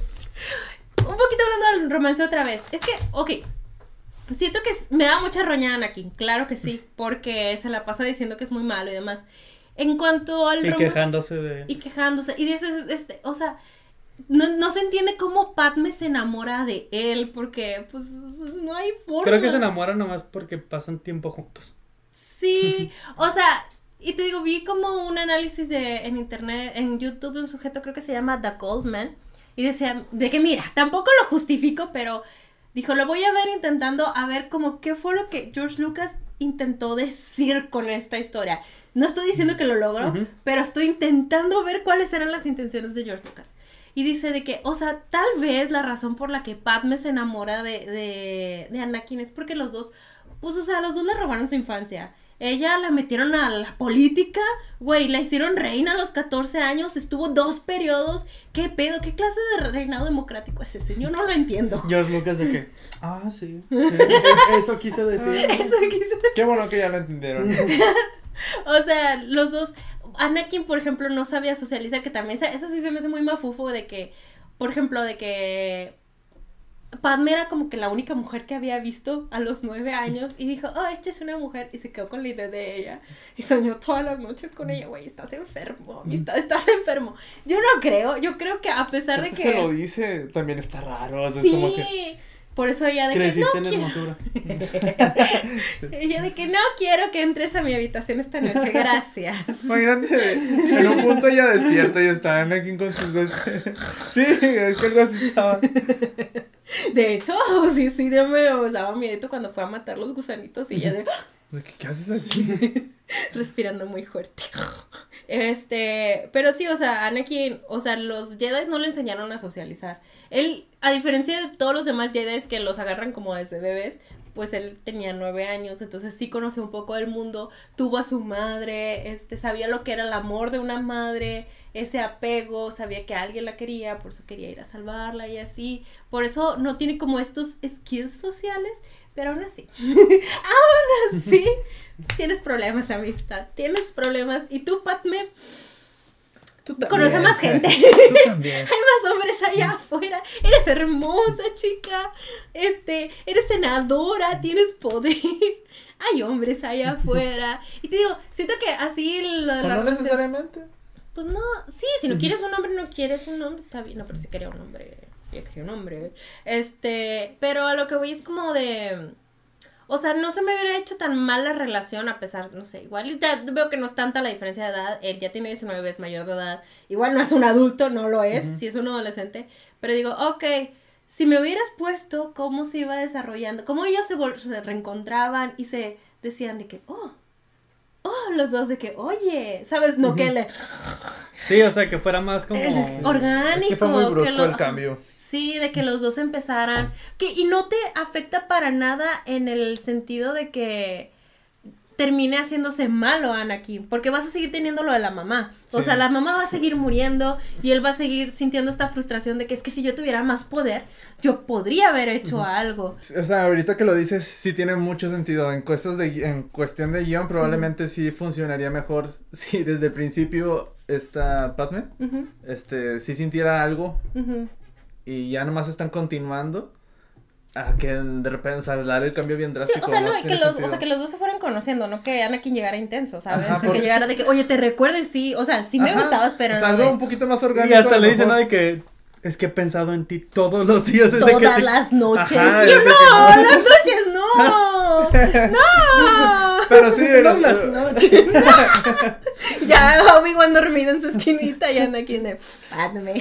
S1: Un poquito hablando del romance otra vez. Es que, ok, siento que me da mucha roña Anakin, claro que sí, porque se la pasa diciendo que es muy malo y demás. En cuanto al
S3: Y
S1: romance...
S3: quejándose de...
S1: Y quejándose. Y dices, este, o sea, no, no se entiende cómo Padme se enamora de él, porque, pues, no hay forma.
S3: Creo que se enamoran nomás porque pasan tiempo juntos.
S1: Sí, o sea, y te digo, vi como un análisis de, en internet, en YouTube, de un sujeto, creo que se llama The Goldman, y decía, de que mira, tampoco lo justifico, pero dijo, lo voy a ver intentando a ver como qué fue lo que George Lucas intentó decir con esta historia. No estoy diciendo que lo logró,
S3: Ujú.
S1: pero estoy intentando ver cuáles eran las intenciones de George Lucas. Y dice de que, o sea, tal vez la razón por la que Padme se enamora de, de, de Anakin es porque los dos, pues, o sea, los dos le robaron su infancia. Ella la metieron a la política, güey, la hicieron reina a los catorce años, estuvo dos periodos. ¿Qué pedo? ¿Qué clase de reinado democrático es ese? Yo no lo entiendo.
S3: George Lucas de que... Ah, sí. sí, Eso quise decir.
S1: Eso quise.
S2: Qué bueno que ya lo entendieron.
S1: O sea, los dos, Anakin, por ejemplo, no sabía socializar, que también, se- eso sí se me hace muy mafufo de que, por ejemplo, de que Padme era como que la única mujer que había visto a los nueve años y dijo, oh, esta es una mujer, y se quedó con la idea de ella y soñó todas las noches con ella. Güey, estás enfermo, amistad, estás enfermo. Yo no creo, yo creo que a pesar de
S2: Aparte
S1: que...
S2: se lo dice, también está raro. O sea,
S1: Sí,
S2: es como que...
S1: por eso ella de
S3: Creciste
S1: que
S3: en
S1: no quiero...
S3: hermosura.
S1: Ella de que no quiero que entres a mi habitación esta noche, gracias.
S2: Imagínate, en un punto ella despierta y está Anakin con sus dos... Sí, es que algo así estaba.
S1: De hecho, sí, sí, de me daba miedo cuando fue a matar los gusanitos y ella de
S2: ¿Qué, qué haces aquí?
S1: respirando muy fuerte. Este, pero sí, o sea, Anakin, o sea, los Jedi no le enseñaron a socializar. Él, a diferencia de todos los demás Jedi que los agarran como desde bebés, pues él tenía nueve años, entonces sí conoció un poco del mundo, tuvo a su madre, este, sabía lo que era el amor de una madre, ese apego, sabía que alguien la quería, por eso quería ir a salvarla y así, por eso no tiene como estos skills sociales, pero aún así, aún así, tienes problemas, amistad, tienes problemas, y tú, Padme,
S2: Tú también.
S1: conoce más gente.
S2: Tú también.
S1: Hay más hombres allá afuera. Eres hermosa, chica. Este, eres senadora, tienes poder. Hay hombres allá afuera. Y te digo, siento que así lo de
S2: ¿O
S1: la
S2: no
S1: relación-
S2: necesariamente?
S1: Pues no, sí, si no quieres un hombre, no quieres un hombre, está bien. No, pero si quería un hombre, yo quería un hombre. Este, pero a lo que voy es como de... O sea, no se me hubiera hecho tan mal la relación a pesar, no sé, igual ya veo que no es tanta la diferencia de edad, él ya tiene diecinueve, es mayor de edad, igual no es un adulto, no lo es,
S3: Ujú.
S1: sí es un adolescente, pero digo, ok, si me hubieras puesto cómo se iba desarrollando, cómo ellos se, vol- se reencontraban y se decían de que, oh, oh, los dos de que, oye, ¿sabes? No que le...
S3: Sí, o sea, que fuera más como...
S1: Es orgánico.
S2: Es que fue muy brusco
S1: que lo...
S2: el cambio.
S1: Sí, de que los dos empezaran. Que, y no te afecta para nada en el sentido de que termine haciéndose malo Anakin, porque vas a seguir teniendo lo de la mamá. O
S2: Sí.
S1: sea, la mamá va a seguir muriendo y él va a seguir sintiendo esta frustración de que es que si yo tuviera más poder, yo podría haber hecho uh-huh. algo.
S2: O sea, ahorita que lo dices, sí tiene mucho sentido. En, de, en cuestión de guión, probablemente uh-huh. sí funcionaría mejor si desde el principio esta Padme, uh-huh. este, sí sintiera algo uh-huh. y ya nomás están continuando. A que de repente, o sea, dar el cambio bien drástico.
S1: Sí, o sea, no,
S2: no
S1: y que los, o sea, que los dos se fueran conociendo, no que Anakin llegara intenso, ¿sabes? Ajá, por... Que llegara de que, oye, te recuerdo y sí, o sea, sí me Ajá, gustabas, pero
S2: o sea,
S1: no.
S2: Algo
S1: de...
S2: un poquito más orgánico.
S3: Y hasta le dicen, ¿no? De que, es que he pensado en ti todos los días. Desde
S1: Todas
S3: que te...
S1: las noches.
S2: Ajá,
S1: y yo, no, no, las noches, no. No.
S2: Pero sí,
S1: no, las noches. Ya Obi-Wan dormido en su esquinita y Anakin de, Padme.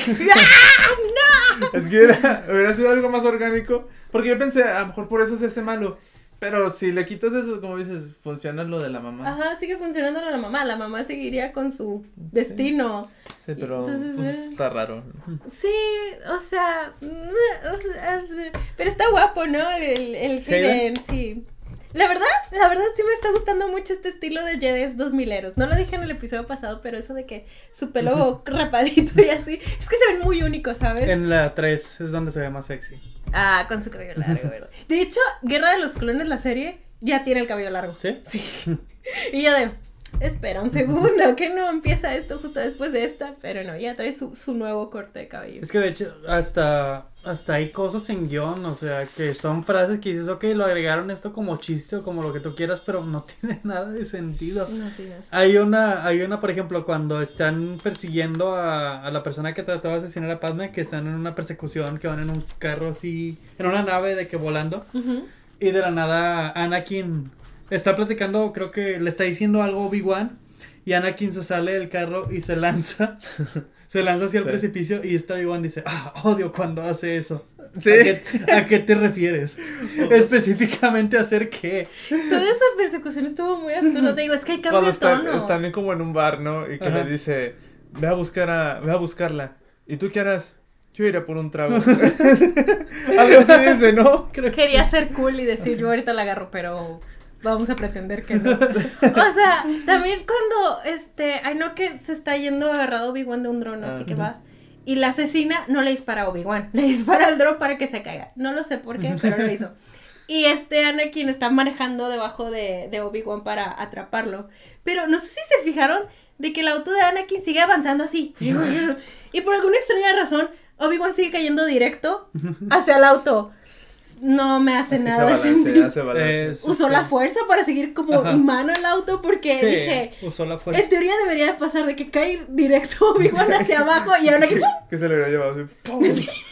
S1: ¡Ah, no!
S2: Es que era, hubiera sido algo más orgánico. Porque yo pensé, a lo mejor por eso se hace malo. Pero si le quitas eso, como dices, funciona lo de la mamá.
S1: Ajá, sigue funcionando lo de la mamá. La mamá seguiría con su destino.
S2: Sí, pero entonces, pues, eh... está raro.
S1: Sí, o sea, o sea, pero está guapo, ¿no? El, el Hayden, sí. La verdad, la verdad sí me está gustando mucho este estilo de Jedis dos mileros. No lo dije en el episodio pasado, pero eso de que su pelo rapadito y así, es que se ven muy únicos, ¿sabes?
S3: En la tres es donde se ve más sexy.
S1: Ah, con su cabello largo, ¿verdad? De hecho, Guerra de los Clones, la serie, ya tiene el cabello largo.
S3: ¿Sí?
S1: Sí. Y yo de, espera un segundo, que no empieza esto justo después de esta, pero no, ya trae su, su nuevo corte de cabello.
S3: Es que de hecho, hasta, hasta hay cosas en guión, o sea, que son frases que dices, ok, lo agregaron esto como chiste o como lo que tú quieras, pero no tiene nada de sentido.
S1: No tiene.
S3: Hay una, hay una, por ejemplo, cuando están persiguiendo a, a la persona que trataba de asesinar a Padme, que están en una persecución, que van en un carro así, en una nave de que volando, uh-huh. y de la nada Anakin está platicando, creo que le está diciendo algo a Obi-Wan, y Anakin se sale del carro y se lanza, se lanza hacia el sí. precipicio, y esta Obi-Wan dice, ah, odio cuando hace eso. ¿Sí? ¿A qué, a qué te refieres? Oh. Específicamente a hacer qué.
S1: Toda esa persecución estuvo muy absurda, te digo, es que hay cambio de
S2: están,
S1: tono.
S2: Están bien como en un bar, ¿no? Y que Ajá. le dice, ve a buscar a, ve a buscarla, ¿y tú qué harás? Yo iré por un trago. Algo así dice, ¿no?
S1: Creo Quería que... ser cool y decir, yo ahorita la agarro, pero... Vamos a pretender que no. O sea, también cuando, este, ay no que se está yendo agarrado Obi-Wan de un dron, así uh-huh. que va. Y la asesina no le dispara a Obi-Wan, le dispara al dron para que se caiga. No lo sé por qué, pero lo hizo. Y este Anakin está manejando debajo de, de Obi-Wan para atraparlo. Pero no sé si se fijaron de que el auto de Anakin sigue avanzando así. Y por alguna extraña razón, Obi-Wan sigue cayendo directo hacia el auto. No me hace
S2: Así
S1: nada
S2: balance,
S1: de sentido.
S2: Es,
S1: usó
S2: sí.
S1: la fuerza para seguir como Ajá. imán al auto porque
S3: sí,
S1: dije,
S3: usó la fuerza.
S1: En teoría debería pasar de que cae directo Obi-Wan hacia abajo y ahora que
S2: que se le hubiera llevado así. ¡Pum!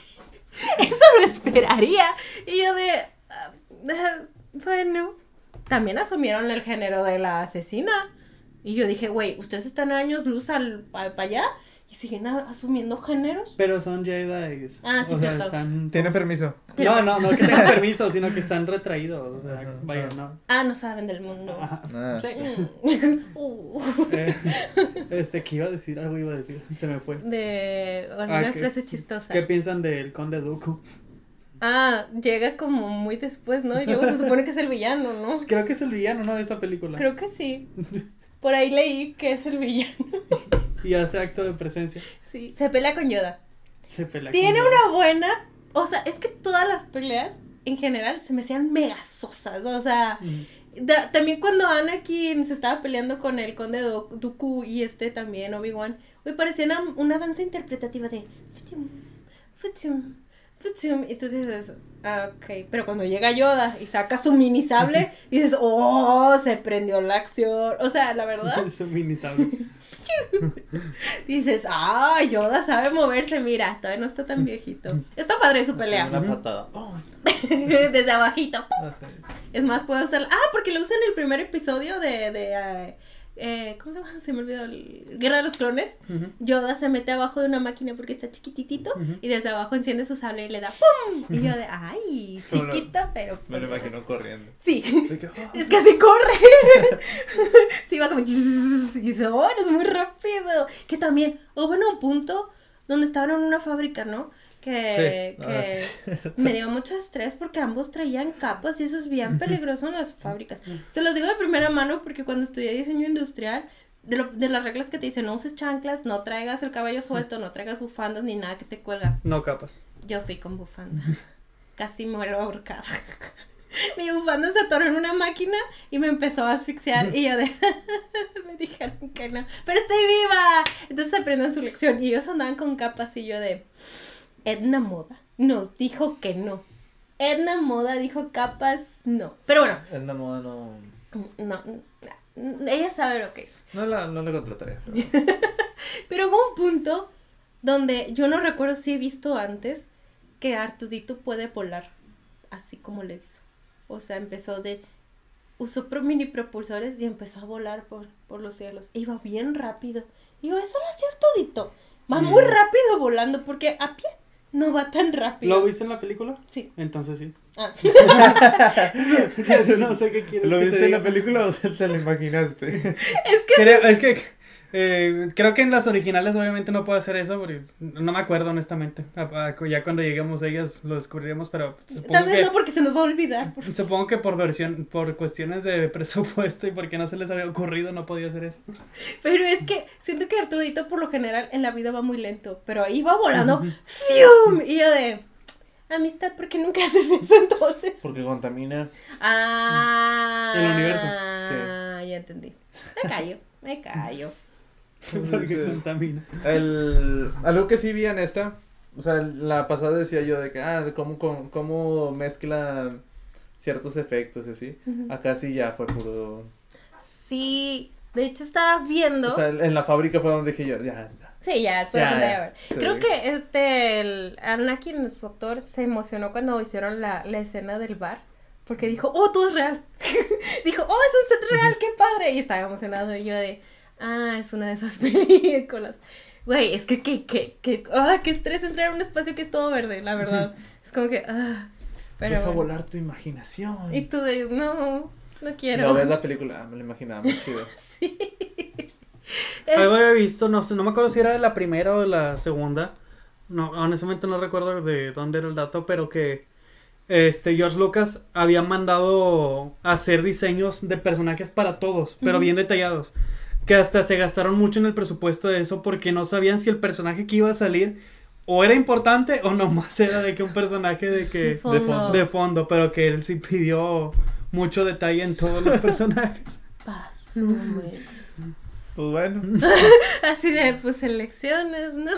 S1: Eso lo esperaría. Y yo de uh, uh, bueno, también asumieron el género de la asesina. Y yo dije, güey, ustedes están a años luz al para pa allá. Y siguen a, asumiendo géneros.
S3: Pero son Jedi.
S1: Ah, sí,
S3: o sea,
S1: cierto.
S3: están...
S2: Tienen permiso.
S3: No, no, no que tengan permiso, sino que están retraídos. O sea, uh-huh. vaya, no.
S1: Ah, no saben del mundo.
S2: Ah,
S1: sí.
S3: uh. eh, este, ¿qué iba a decir? Algo iba a decir. Se me fue.
S1: De una
S3: ah,
S1: frase chistosa.
S3: ¿Qué piensan del Conde Dooku?
S1: Ah, llega como muy después, ¿no? Y luego se supone que es el villano, ¿no?
S3: Creo que es el villano, ¿no? De esta película.
S1: Creo que sí. Por ahí leí que es el villano.
S3: Y hace acto de presencia.
S1: Sí, se pelea con Yoda.
S3: Se pelea
S1: Tiene
S3: con Yoda.
S1: una buena... O sea, es que todas las peleas, en general, se me hacían mega sosas. O sea, mm. da, también cuando Anakin se estaba peleando con el Conde Dooku y este también, Obi-Wan, me parecía una, una danza interpretativa de... Futum, futum, futum. Y tú dices, ah, ok. Pero cuando llega Yoda y saca su mini sable, dices, oh, se prendió la acción. O sea, la verdad...
S3: Su mini sable.
S1: Dices, ah, Yoda sabe moverse, mira, todavía no está tan viejito. Está padre su pelea.
S2: Una patada. Oh.
S1: Desde abajito.
S2: Ah, sí.
S1: Es más, puedo hacer, ah, porque lo usa en el primer episodio de, de uh, eh, ¿cómo se llama? Se me olvidó, el Guerra de los Clones.
S3: Uh-huh.
S1: Yoda se mete abajo de una máquina porque está chiquititito
S3: Uh-huh.
S1: y desde abajo enciende su sable y le da ¡pum! Y yo de, ay, chiquito, pero...
S2: Me lo imagino corriendo.
S1: Sí,
S2: De que, oh,
S1: es que así corre. Sí, va como... Y dice, oh, es muy rápido. Que también hubo en un punto donde estaban en una fábrica, ¿no? Que,
S2: Sí.
S1: que
S2: Ah, sí.
S1: me dio mucho estrés porque ambos traían capas y eso es bien peligroso en las fábricas. Se los digo de primera mano porque cuando estudié diseño industrial, de, lo, de las reglas que te dicen, no uses chanclas, no traigas el cabello suelto, no traigas bufandas ni nada que te cuelga.
S3: No capas.
S1: Yo fui con bufanda. Casi muero ahorcada. Mi bufanda se atoró en una máquina y me empezó a asfixiar y yo de... me dijeron que no. ¡Pero estoy viva! Entonces aprendan su lección y ellos andaban con capas y yo de... Edna Moda nos dijo que no. Edna Moda dijo capas no. Pero bueno.
S2: Edna Moda no...
S1: No, no, ella sabe lo que es.
S2: No la, no la contrataría. Pero...
S1: Pero hubo un punto donde yo no recuerdo si he visto antes que Artudito puede volar así como le hizo. O sea, empezó de... Usó pro mini propulsores y empezó a volar por, por los cielos. Iba bien rápido. Y yo, eso lo hacía Artudito. Va mm. muy rápido volando porque a pie no va tan rápido.
S3: ¿Lo viste en la película?
S1: Sí.
S3: Entonces sí.
S1: Ah.
S3: Yo no sé qué quieres.
S2: ¿Lo
S3: que
S2: viste
S3: te
S2: en la
S3: diga.
S2: película o te lo imaginaste?
S1: Es que...
S3: Creo, es que eh, creo que en las originales obviamente no puedo hacer eso porque no me acuerdo honestamente. A, a, ya cuando lleguemos a ellas lo descubriremos, pero supongo
S1: Tal vez
S3: que,
S1: no porque se nos va a olvidar. Por...
S3: supongo que por versión, por cuestiones de presupuesto y porque no se les había ocurrido no podía hacer eso.
S1: Pero es que siento que Arturito por lo general en la vida va muy lento, pero ahí va volando. ¡Fium! Y yo de... Amistad, ¿por qué nunca haces eso entonces?
S2: Porque contamina.
S1: Ah.
S3: El universo.
S1: Ah, ya entendí. Me callo, me callo.
S3: Porque
S2: Sí.
S3: contamina.
S2: El, algo que sí vi en esta, o sea, la pasada decía yo de que, ah, de cómo, cómo, cómo mezcla ciertos efectos y así.
S1: Ujú.
S2: Acá sí ya fue puro...
S1: Sí, de hecho estaba viendo.
S2: O sea, en la fábrica fue donde dije yo, ya, ya.
S1: Sí, ya, después
S2: Ya,
S1: de pantalla
S2: ya.
S1: verde.
S2: Sí.
S1: Creo que este, el Anakin, su actor, se emocionó cuando hicieron la, la escena del bar. Porque dijo, oh, todo es real. Dijo, oh, es un set real, qué padre. Y estaba emocionado y yo de, ah, es una de esas películas. Güey, es que, que, que, que, ah, qué estrés entrar a un espacio que es todo verde, la verdad. Es como que, ah, pero
S2: Deja
S1: bueno.
S2: volar tu imaginación.
S1: Y tú de, no, no quiero.
S2: No ves la película, ah, me lo imaginaba muy chido.
S1: Sí.
S3: Algo había visto, no sé, no me acuerdo si era de la primera o de la segunda. No, honestamente no recuerdo de dónde era el dato, pero que este George Lucas había mandado hacer diseños de personajes para todos, pero
S1: Ujú.
S3: bien detallados. Que hasta se gastaron mucho en el presupuesto de eso porque no sabían si el personaje que iba a salir o era importante o nomás era de que un personaje de que
S1: De fondo.
S2: fondo.
S3: de fondo, pero que él sí pidió mucho detalle en todos los personajes.
S1: Paso, güey.
S2: Pues bueno.
S1: Así de, pues, elecciones, ¿no?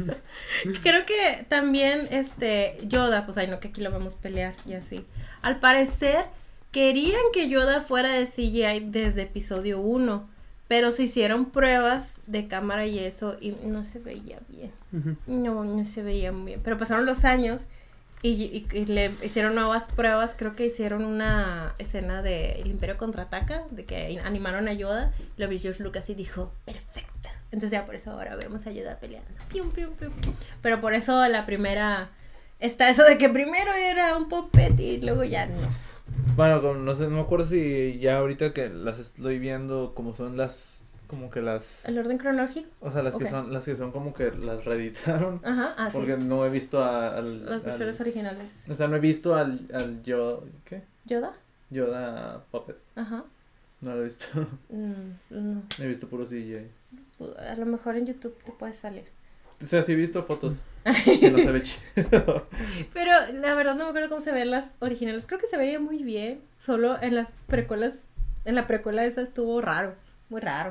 S1: Creo que también, este, Yoda, pues, ay, no, que aquí lo vamos a pelear y así. Al parecer, querían que Yoda fuera de C G I desde episodio uno, pero se hicieron pruebas de cámara y eso, y no se veía bien.
S3: Ujú.
S1: No, no se veía muy bien. Pero pasaron los años y, y, y le hicieron nuevas pruebas. Creo que hicieron una escena de El Imperio Contraataca, de que animaron a Yoda. Lo vio George Lucas y dijo, perfecta. Entonces ya por eso ahora vemos a Yoda peleando. Pium, pium, pium. Pero por eso la primera... Está eso de que primero era un puppet y luego ya no.
S2: Bueno, como, no sé, no me acuerdo si ya ahorita que las estoy viendo como son las, como que las,
S1: ¿El orden cronológico?
S2: o sea, las
S1: Ok.
S2: que son, las que son como que las reeditaron,
S1: Ajá, ah, sí.
S2: porque no he visto a, al,
S1: Las versiones
S2: al-
S1: originales.
S2: o sea, no he visto al, al yo, ¿qué?
S1: ¿Yoda?
S2: Yoda Puppet,
S1: Ajá.
S2: no lo he visto,
S1: Mm, no.
S2: he visto puro C G I.
S1: A lo mejor en YouTube te puede salir.
S2: O sea, sí he visto fotos, que no se ve chido.
S1: Pero la verdad no me acuerdo cómo se ven las originales. Creo que se veía muy bien. Solo en las precuelas, en la precuela esa estuvo raro, muy raro.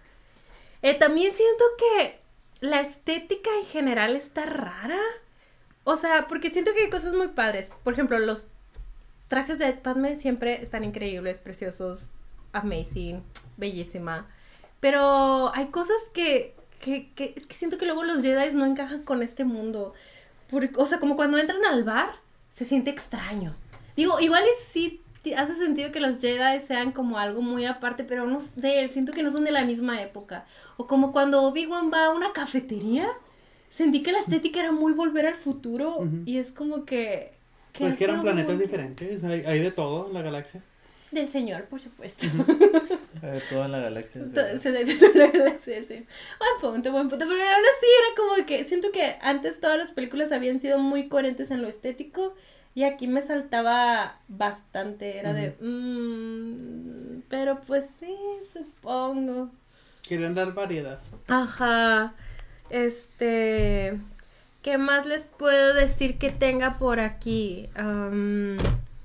S1: Eh, también siento que la estética en general está rara. O sea, porque siento que hay cosas muy padres. Por ejemplo, los trajes de Padme siempre están increíbles, preciosos, amazing, bellísima. Pero hay cosas que, que, que, es que siento que luego los Jedi no encajan con este mundo. Porque, o sea, como cuando entran al bar, se siente extraño. Digo, igual y sí hace sentido que los Jedi sean como algo muy aparte, pero no sé, siento que no son de la misma época. O como cuando Obi-Wan va a una cafetería, sentí que la estética era muy Volver al Futuro, uh-huh. y es como que...
S3: que pues que eran planetas diferentes, hay, hay de todo en la galaxia.
S1: Del Señor, por supuesto.
S2: Uh-huh. Todo en la galaxia.
S1: Todo en la galaxia, sí. Buen punto, buen punto. Pero aún así era como que siento que antes todas las películas habían sido muy coherentes en lo estético. Y aquí me saltaba bastante. Era uh-huh. de. Mmm, pero pues sí, supongo.
S3: Querían dar variedad.
S1: Ajá. Este. ¿Qué más les puedo decir que tenga por aquí? Um,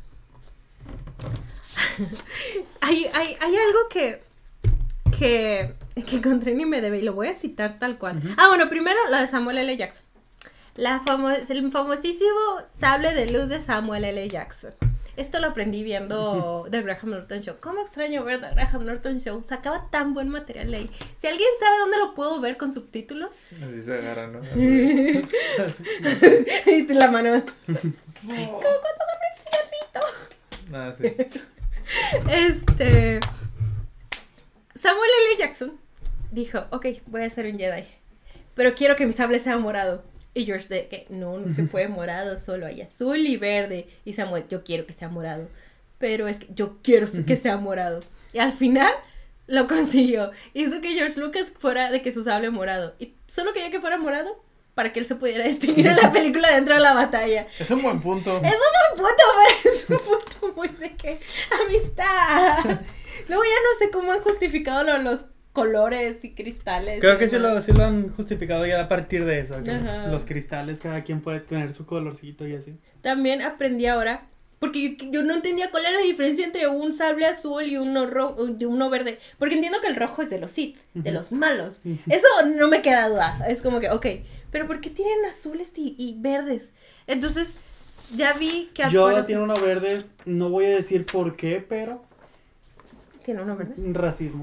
S1: hay, hay, hay algo que, que, que encontré en I M D B y lo voy a citar tal cual. Uh-huh. Ah, bueno, primero la de Samuel L. Jackson. La famo- el famosísimo sable de luz de Samuel L. Jackson. Esto lo aprendí viendo The Graham Norton Show. ¿Cómo extraño ver The Graham Norton Show? Sacaba tan buen material ahí. Si alguien sabe dónde lo puedo ver con subtítulos.
S2: Así se agarra, ¿no?
S1: Y te la mano. Como cuando agarré el cigarrito.
S2: Nada, sí.
S1: Este. Samuel L. Jackson dijo: ok, voy a ser un Jedi, pero quiero que mi sable sea morado. Y George de que no, no se puede morado, solo hay azul y verde. Y Samuel, yo quiero que sea morado, pero es que yo quiero que sea morado. Y al final lo consiguió. Hizo que George Lucas fuera de que su sable morado. Y solo quería que fuera morado para que él se pudiera distinguir en la película dentro de la batalla.
S2: Es un buen punto.
S1: Es un buen punto, pero es un punto muy de que amistad. Luego ya no sé cómo han justificado lo, los colores y cristales.
S3: Creo que sí lo, sí lo han justificado ya a partir de eso. Los cristales, cada quien puede tener su colorcito y así.
S1: También aprendí ahora, porque yo, yo no entendía cuál era la diferencia entre un sable azul y uno rojo, y uno verde. Porque entiendo que el rojo es de los Sith, uh-huh. de los malos. Uh-huh. Eso no me queda duda. Es como que, ok, pero ¿por qué tienen azules y, y verdes? Entonces, ya vi que...
S3: Yoda tiene uno verde, no voy a decir por qué, pero...
S1: ¿Tiene uno verde?
S3: Racismo.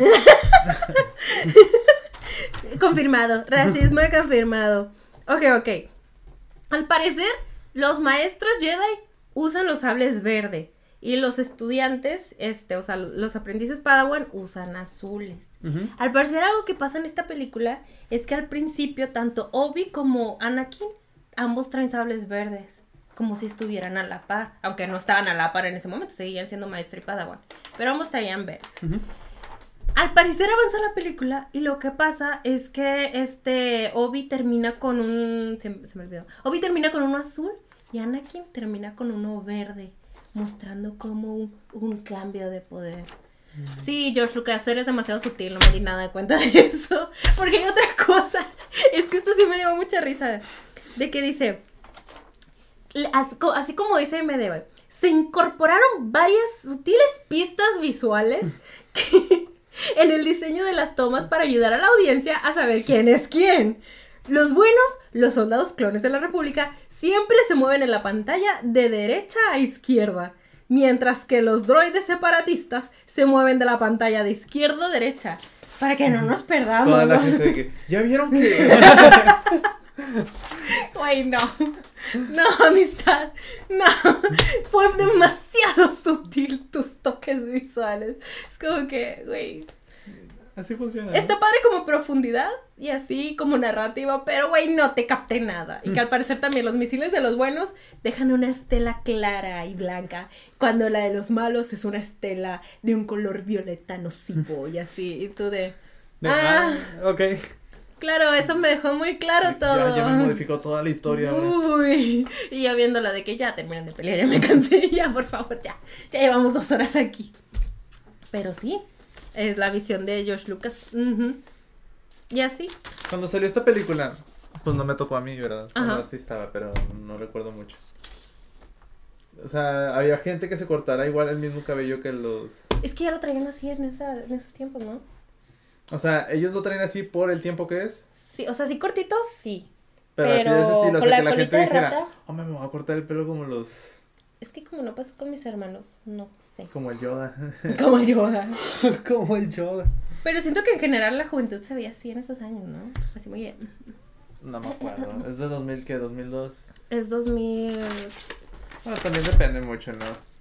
S1: Confirmado, racismo confirmado. Ok, ok. Al parecer, los maestros Jedi usan los sables verde y los estudiantes, este, o sea, los aprendices Padawan usan azules. Uh-huh. Al parecer, algo que pasa en esta película es que al principio tanto Obi como Anakin ambos traen sables verdes, como si estuvieran a la par, aunque no estaban a la par en ese momento, seguían siendo maestro y Padawan, pero ambos traían verdes. Uh-huh. Al parecer avanza la película y lo que pasa es que este Obi termina con un... Se, se me olvidó. Obi termina con uno azul y Anakin termina con uno verde, mostrando como un, un cambio de poder. Mm. Sí, George Lucas, eres demasiado sutil, no me di nada de cuenta de eso. Porque hay otra cosa, es que esto sí me dio mucha risa, de que dice, así como dice M D B, se incorporaron varias sutiles pistas visuales que... en el diseño de las tomas para ayudar a la audiencia a saber quién es quién. Los buenos, los soldados clones de la República, siempre se mueven en la pantalla de derecha a izquierda, mientras que los droides separatistas se mueven de la pantalla de izquierda a derecha, para que no nos perdamos.
S2: Toda la gente de que, ¿ya vieron que...?
S1: Güey, no. No, amistad. No. Fue demasiado sutil tus toques visuales. Es como que, güey.
S2: Así funciona.
S1: Está ¿no? padre como profundidad y así como narrativa, pero güey, no te capté nada. Y que al parecer también los misiles de los buenos dejan una estela clara y blanca, cuando la de los malos es una estela de un color violeta nocivo y así. Y tú de...
S3: Ah, ok.
S1: Claro, eso me dejó muy claro todo.
S2: Ya, ya me modificó toda la historia.
S1: Uy, y yo viéndola de que ya terminan de pelear, ya me cansé, ya por favor, ya. Ya llevamos dos horas aquí. Pero sí, es la visión de George Lucas. Uh-huh. Y así.
S2: Cuando salió esta película, pues no me tocó a mí, ¿verdad? No, sí estaba, pero no recuerdo mucho. O sea, había gente que se cortara igual el mismo cabello que los...
S1: Es que ya lo traían así en, esa, en esos tiempos, ¿no?
S2: O sea, ellos lo traen así por el tiempo que es.
S1: Sí, o sea, sí cortitos, sí.
S2: Pero, pero así de ese estilo, o sea, la que la gente dijera, hombre, me voy a cortar el pelo como los...
S1: Es que como no pasa con mis hermanos, no sé.
S2: Como el Yoda.
S1: Como el Yoda.
S3: Como el Yoda.
S1: Pero siento que en general la juventud se veía así en esos años, ¿no? Así muy...
S2: No me acuerdo. ¿Es de dos mil qué? ¿dos mil dos?
S1: Es dos mil...
S2: Bueno, también depende mucho, ¿no?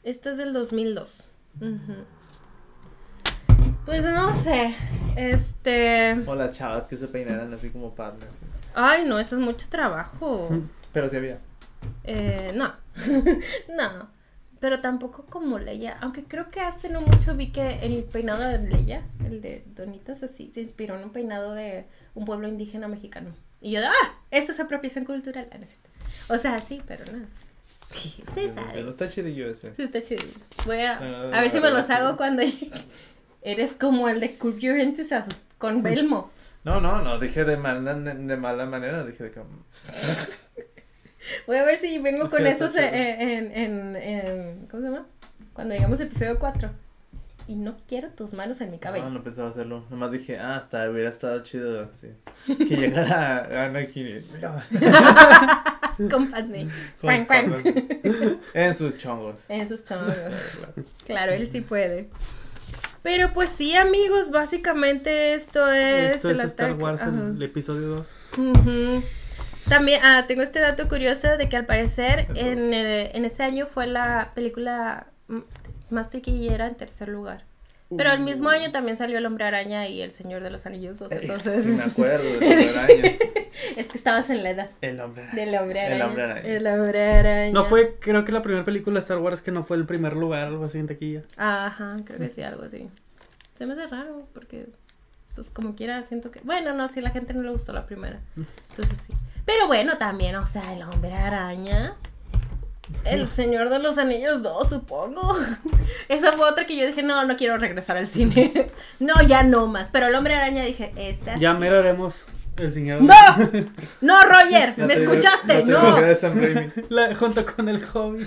S1: Esta es del dos mil dos. Uh-huh. Pues no sé, este...
S2: O las chavas que se peinaran así como Padme. Así.
S1: Ay, no, eso es mucho trabajo.
S2: Pero sí había.
S1: Eh, no, no, pero tampoco como Leia, aunque creo que hace no mucho vi que el peinado de Leia, el de Donitas así, se inspiró en un peinado de un pueblo indígena mexicano. Y yo, ¡ah! Eso es apropiación cultural. Ah, no es cierto. O sea, sí, pero no. Ustedes saben.
S2: No está chidillo ese.
S1: Sí, está chido. Voy a,
S2: no, no,
S1: a ver
S2: no,
S1: si
S2: no,
S1: me
S2: no,
S1: los
S2: no,
S1: hago
S2: no.
S1: cuando llegue. Eres como el de Curb Your Enthusiasm con Belmo.
S2: No, no, no, dije de mala, de mala manera, dije de que...
S1: Voy a ver si vengo
S2: O
S1: con
S2: sea,
S1: esos
S2: está
S1: en, en, en, en... ¿Cómo se llama? Cuando llegamos a episodio cuatro. Y no quiero tus manos en mi cabello.
S2: No, no pensaba hacerlo. Nomás dije, ah, hasta hubiera estado chido así. Que llegara Anakin y... Mira.
S1: Con Padme.
S2: Con
S1: Cuan, cuan.
S2: Padme. En sus chongos.
S1: En sus chongos. Claro, él sí puede. Pero pues sí, amigos, básicamente esto es...
S3: Esto es
S1: el
S3: Star
S1: ataque.
S3: Wars,
S1: Ajá.
S3: el episodio dos.
S1: Uh-huh. También, ah, tengo este dato curioso de que al parecer en, eh, en ese año fue la película m- más taquillera en tercer lugar. Pero el mismo año también salió El Hombre Araña y El Señor de los Anillos dos, entonces...
S2: Sí, me acuerdo del Hombre Araña.
S1: Es que estabas en la edad
S2: El Hombre Araña.
S1: del Hombre Araña.
S2: El Hombre Araña.
S1: El Hombre Araña.
S3: No fue, creo que la primera película de Star Wars que no fue el primer lugar, algo así en taquilla.
S1: Ajá, creo que sí, algo así. Se me hace raro porque, pues como quiera, siento que... Bueno, no, si a la gente no le gustó la primera. Entonces sí. Pero bueno, también, o sea, El Hombre Araña... El Señor de los Anillos dos, supongo. Esa fue otra que yo dije, no, no quiero regresar al cine. No, ya no más. Pero El Hombre Araña dije, esta...
S3: Ya mero haremos el señor.
S1: ¡No! ¡No, Roger!
S2: Ya
S1: ¿Me
S2: te-
S1: escuchaste?
S2: ya te
S1: ¡No!
S2: dije de Sam Raimi.
S3: La- junto con el Hobbit.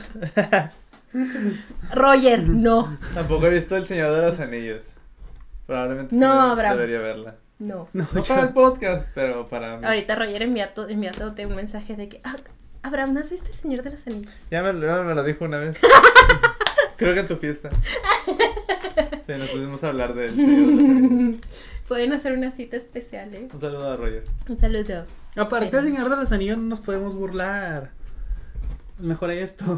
S1: Roger, no.
S2: Tampoco he visto El Señor de los Anillos. Probablemente
S1: No,
S2: sí
S1: Abraham.
S2: debería verla.
S1: No.
S3: No,
S2: No para el podcast, pero para mí.
S1: Ahorita Roger enviándote enviándote un mensaje de que... "Ah, Abraham, ¿no has visto El Señor de los Anillos?
S2: Ya me, ya me lo dijo una vez. Creo que en tu fiesta. Sí, nos pudimos hablar del Señor de los Anillos.
S1: Pueden hacer una cita especial, ¿eh?
S2: Un saludo a Roger.
S1: Un saludo.
S3: Aparte del Señor de los Anillos no nos podemos burlar. Mejor esto.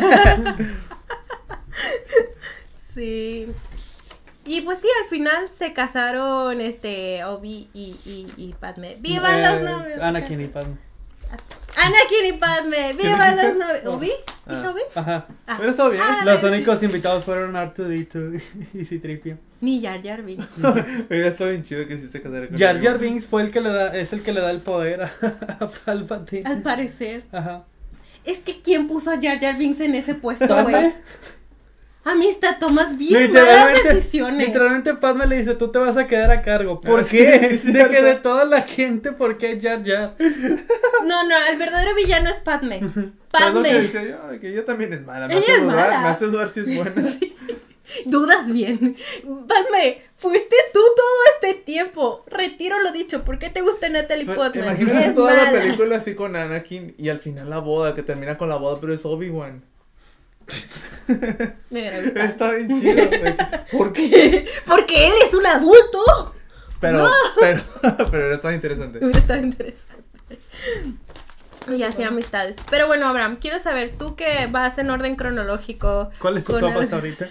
S1: Sí. Y pues sí, al final se casaron este Obi y, y, y Padme. ¡Vivan
S3: Eh,
S1: los novios!
S3: Anakin y Padme.
S1: Anakin y Padme. ¡Vivan
S2: dijiste?
S1: los novios! ¿Obi?
S2: Ah.
S1: ¿Dije Obi?
S3: Ajá.
S1: Ah.
S2: Pero está bien.
S1: Ah,
S3: Los
S1: sí.
S3: únicos invitados fueron R dos D dos y C tres P O.
S1: Ni Jar Jar Binks.
S2: Hubiera estado bien chido que sí se casara con
S3: Jar
S2: él.
S3: Jar Binks fue el que le da, es el que le da el poder a, a Palpatine.
S1: Al parecer.
S3: Ajá.
S1: Es que ¿quién puso a Jar Jar Binks en ese puesto, güey? Amistad, tomas bien malas
S3: Literalmente,
S1: decisiones.
S3: literalmente Padme le dice, tú te vas a quedar a cargo. ¿Por
S2: Ah, sí,
S3: qué?
S2: sí,
S3: de
S2: cierto.
S3: que de toda la gente, ¿por qué Jar Jar?
S1: No, no, el verdadero villano es Padme.
S2: ¿Sabes lo que
S1: Padme.
S2: decía yo? Que yo también es mala. Me
S1: Ella
S2: hace
S1: es
S2: dudar,
S1: mala.
S2: me hace dudar si es buena.
S1: Dudas bien. Padme, fuiste tú todo este tiempo. Retiro lo dicho. ¿Por qué te gusta Natalie
S2: Pero
S1: Portman?
S2: imagínate
S1: Es
S2: toda
S1: mala.
S2: la película así con Anakin y al final la boda, que termina con la boda, pero es Obi-Wan.
S1: Me hubiera gustado.
S2: Está bien chido. de que, ¿Por qué?
S1: Porque él es un adulto.
S2: Pero, pero, pero está interesante.
S1: Hubiera estado interesante. Y así amistades. Pero bueno, Abraham, quiero saber, tú que vas en orden cronológico.
S3: ¿Cuál es tu
S1: con
S3: top
S1: el-
S3: hasta ahorita?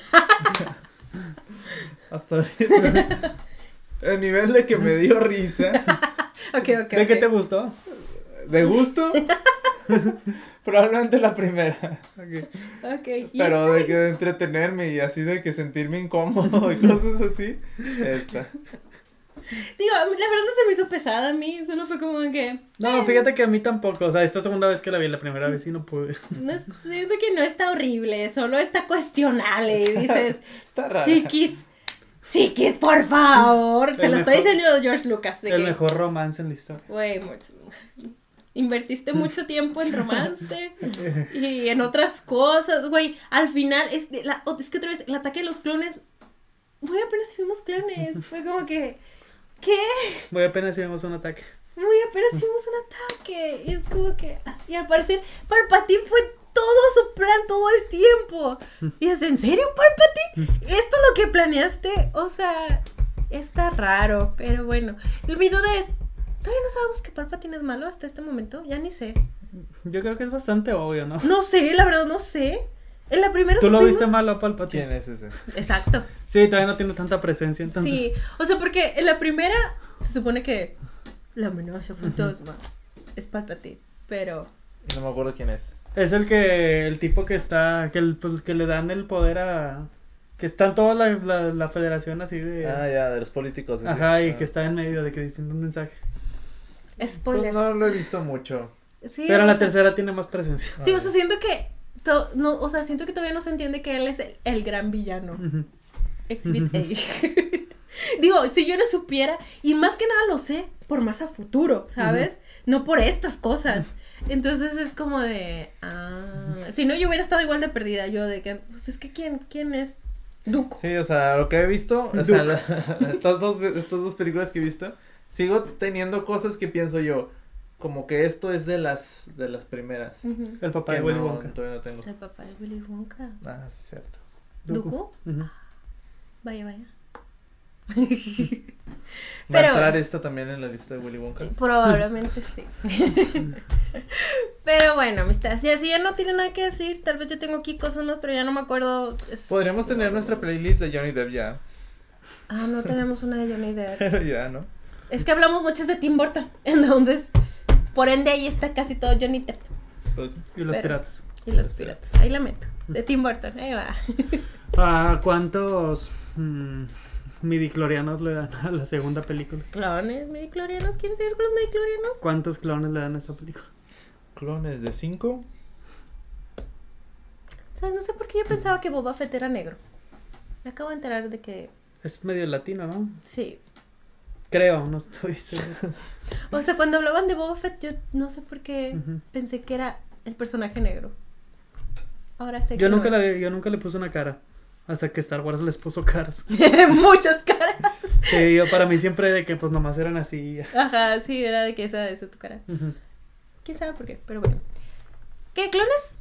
S2: Hasta ahorita. El nivel de que me dio risa.
S1: Ok, ok.
S3: ¿De qué
S1: ok.
S3: te gustó?
S2: ¿De gusto? Probablemente la primera.
S3: Ok.
S1: Ok. y
S2: Pero de que de entretenerme y así de que sentirme incómodo y cosas así. Esta.
S1: Digo, la verdad no se me hizo pesada a mí, solo fue como que...
S3: No, fíjate que a mí tampoco, o sea, esta segunda vez que la vi, la primera vez sí no pude.
S1: No, siento que no está horrible, solo está cuestionable. Y dices,
S2: Está raro.
S1: chiquis, chiquis, por favor. Se
S3: El
S1: lo estoy
S3: mejor-
S1: diciendo a George Lucas. De
S3: El
S1: que,
S3: mejor romance en la historia.
S1: güey, mucho... Invertiste mucho tiempo en romance y en otras cosas, güey. Al final, es, de la, es que otra vez, el ataque de los clones... Güey, apenas vimos clones. Fue como que... ¿Qué?
S3: Voy apenas si vemos un ataque.
S1: Muy apenas hicimos un ataque. Y es como que. Y al parecer, Palpatine fue todo su plan todo el tiempo. Y es, ¿en serio, Palpatine? ¿Esto es lo que planeaste? O sea, está raro. Pero bueno. Mi duda es: ¿todavía no sabemos que Palpatine es malo hasta este momento? Ya ni sé.
S3: Yo creo que es bastante obvio, ¿no?
S1: No sé, la verdad, no sé. En la primera
S3: ¿Tú lo
S1: supimos...
S3: viste malo a Palpatine?
S2: ¿Quién es ese?
S1: Exacto.
S3: Sí, todavía no tiene tanta presencia, entonces.
S1: Sí, o sea, porque en la primera se supone que la amenaza fantasma es Palpatine, pero...
S2: No me acuerdo quién es.
S3: Es el que, el tipo que está, que, el, pues, que le dan el poder a, que está en toda la, la, la federación así de...
S2: Ah, ya, de los políticos. ese.
S3: Ajá, y
S2: Ah.
S3: que está en medio de que dicen un mensaje.
S1: Spoilers.
S2: No, no lo he visto mucho.
S1: Sí,
S3: Pero
S1: o
S3: la
S1: sea,
S3: tercera tiene más presencia.
S1: Sí, o sea, siento que... to- no, o sea, siento que todavía no se entiende que él es el, el gran villano.
S3: Ujú.
S1: Exhibit A. Digo, si yo no supiera, y más que nada lo sé por más a futuro, ¿sabes? No por estas cosas. Entonces es como de, ah, si no yo hubiera estado igual de perdida, yo de que, pues es que quién, quién es Dooku.
S2: Sí, o sea, lo que he visto, o sea, la- estas dos, estas dos películas que he visto, sigo teniendo cosas que pienso yo, como que esto es de las, de las primeras.
S1: Ujú.
S3: El papá
S2: Que
S3: de Willy
S2: no,
S3: Wonka.
S2: todavía no tengo.
S1: El papá de Willy Wonka.
S2: Ah, sí, es cierto.
S1: ¿Dooku?
S3: Ujú.
S1: Vaya, vaya.
S2: ¿Va
S1: Pero-
S2: a entrar esta también en la lista de Willy Wonka?
S1: Probablemente sí. Pero bueno, amistades, ya si ya no tiene nada que decir, tal vez yo tengo aquí cosas más, pero ya no me acuerdo. es-
S2: Podríamos tener nuestra playlist de Johnny Depp ya.
S1: Ah, no tenemos una de Johnny Depp.
S2: Pero ya, ¿no?
S1: Es que hablamos muchas de Tim Burton, entonces, por ende ahí está casi todo Johnny Depp
S2: Pues,
S3: Y los
S1: Pero-
S3: piratas.
S1: y los piratas. Ahí la meto. De Tim Burton, ahí va.
S3: ¿A cuántos mm, midichlorianos le dan a la segunda película?
S1: Clones, midichlorianos, ¿quieres seguir con los midichlorianos?
S3: ¿Cuántos clones le dan a esta película?
S2: clones de cinco.
S1: ¿Sabes? No sé por qué yo pensaba que Boba Fett era negro. Me acabo de enterar de que
S3: Es medio latino, ¿no?
S1: sí.
S3: Creo, no estoy seguro.
S1: O sea, cuando hablaban de Boba Fett, yo no sé por qué
S3: Ujú.
S1: pensé que era el personaje negro. Ahora sé que
S3: Yo
S1: no
S3: nunca,
S1: es.
S3: le, yo nunca le puse una cara. Hasta que Star Wars les puso caras.
S1: Muchas caras.
S3: Sí, yo para mí siempre de que pues nomás eran así.
S1: Ajá, sí, era de que esa, esa es tu cara.
S3: Ujú.
S1: ¿Quién sabe por qué? Pero bueno. ¿Qué, clones?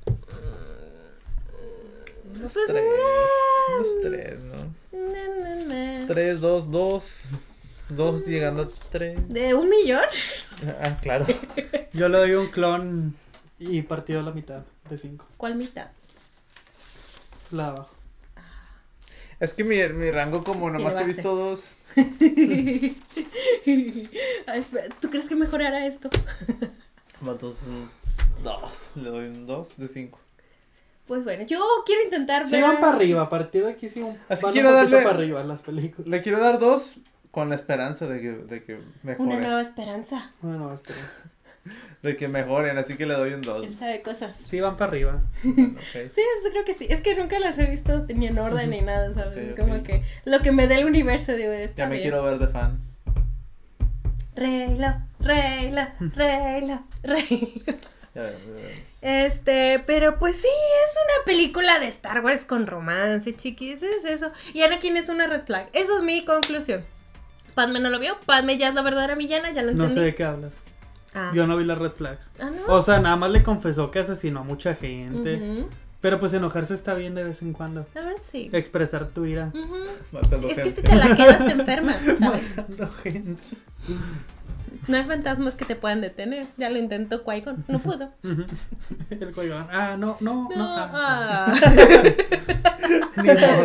S2: Unos
S1: Pues,
S2: tres.
S1: nah.
S2: Unos tres, ¿no?
S1: Na, na, na.
S2: Tres, dos, dos. Dos llegando a tres.
S1: ¿De un millón?
S2: Ah, claro.
S3: Yo le doy un clon y partido a la mitad de cinco.
S1: ¿Cuál mitad?
S3: La de abajo.
S2: Es que mi, mi rango, como nomás he
S1: base.
S2: visto dos.
S1: Ah, espera, ¿tú crees que mejorará esto?
S2: Entonces, un dos. Le doy un dos de cinco.
S1: Pues bueno, yo quiero intentar
S3: Sí,
S1: ver-
S3: van para arriba. A partir de aquí sí un,
S2: Así
S3: van
S2: quiero
S3: un poquito
S2: darle-
S3: para arriba las películas.
S2: Le quiero dar dos con la esperanza de que, de que mejoren.
S1: Una nueva esperanza.
S3: Bueno, esperanza.
S2: De que mejoren, así que le doy un dos.
S1: Él sabe cosas.
S3: Sí, van para arriba.
S2: Bueno, ok.
S1: Sí, eso creo que sí. Es que nunca las he visto ni en orden ni nada, ¿sabes?
S2: Ok,
S1: Es
S2: ok.
S1: como que lo que me dé el universo, digo, está
S2: Ya me
S1: bien.
S2: quiero ver de fan.
S1: Reylo, Reylo, Reylo, Reylo.
S2: Ya veremos, ya veremos.
S1: Este, pero pues sí, es una película de Star Wars con romance, chiquis, es eso. Y Anakin es una red flag. Esa es mi conclusión. Padme no lo vio, Padme ya es la verdadera villana, ya lo
S3: No
S1: entendí.
S3: sé de qué hablas.
S1: Ah,
S3: Yo no vi las red flags.
S1: ah no.
S3: O sea, nada más le confesó que asesinó a mucha gente.
S1: Ujú.
S3: Pero pues enojarse está bien de vez en cuando.
S1: La verdad sí.
S3: Expresar tu ira.
S1: Ujú.
S2: Matando
S1: Es que
S2: gente.
S1: si te la quedas te enfermas, ¿sabes?
S3: Matando gente.
S1: No hay fantasmas que te puedan detener. Ya lo intentó Qui-Gon, no pudo.
S3: Ujú. El Qui-Gon. Ah, no, no, no.
S1: No,
S3: ah,
S1: ah.
S3: Ni modo.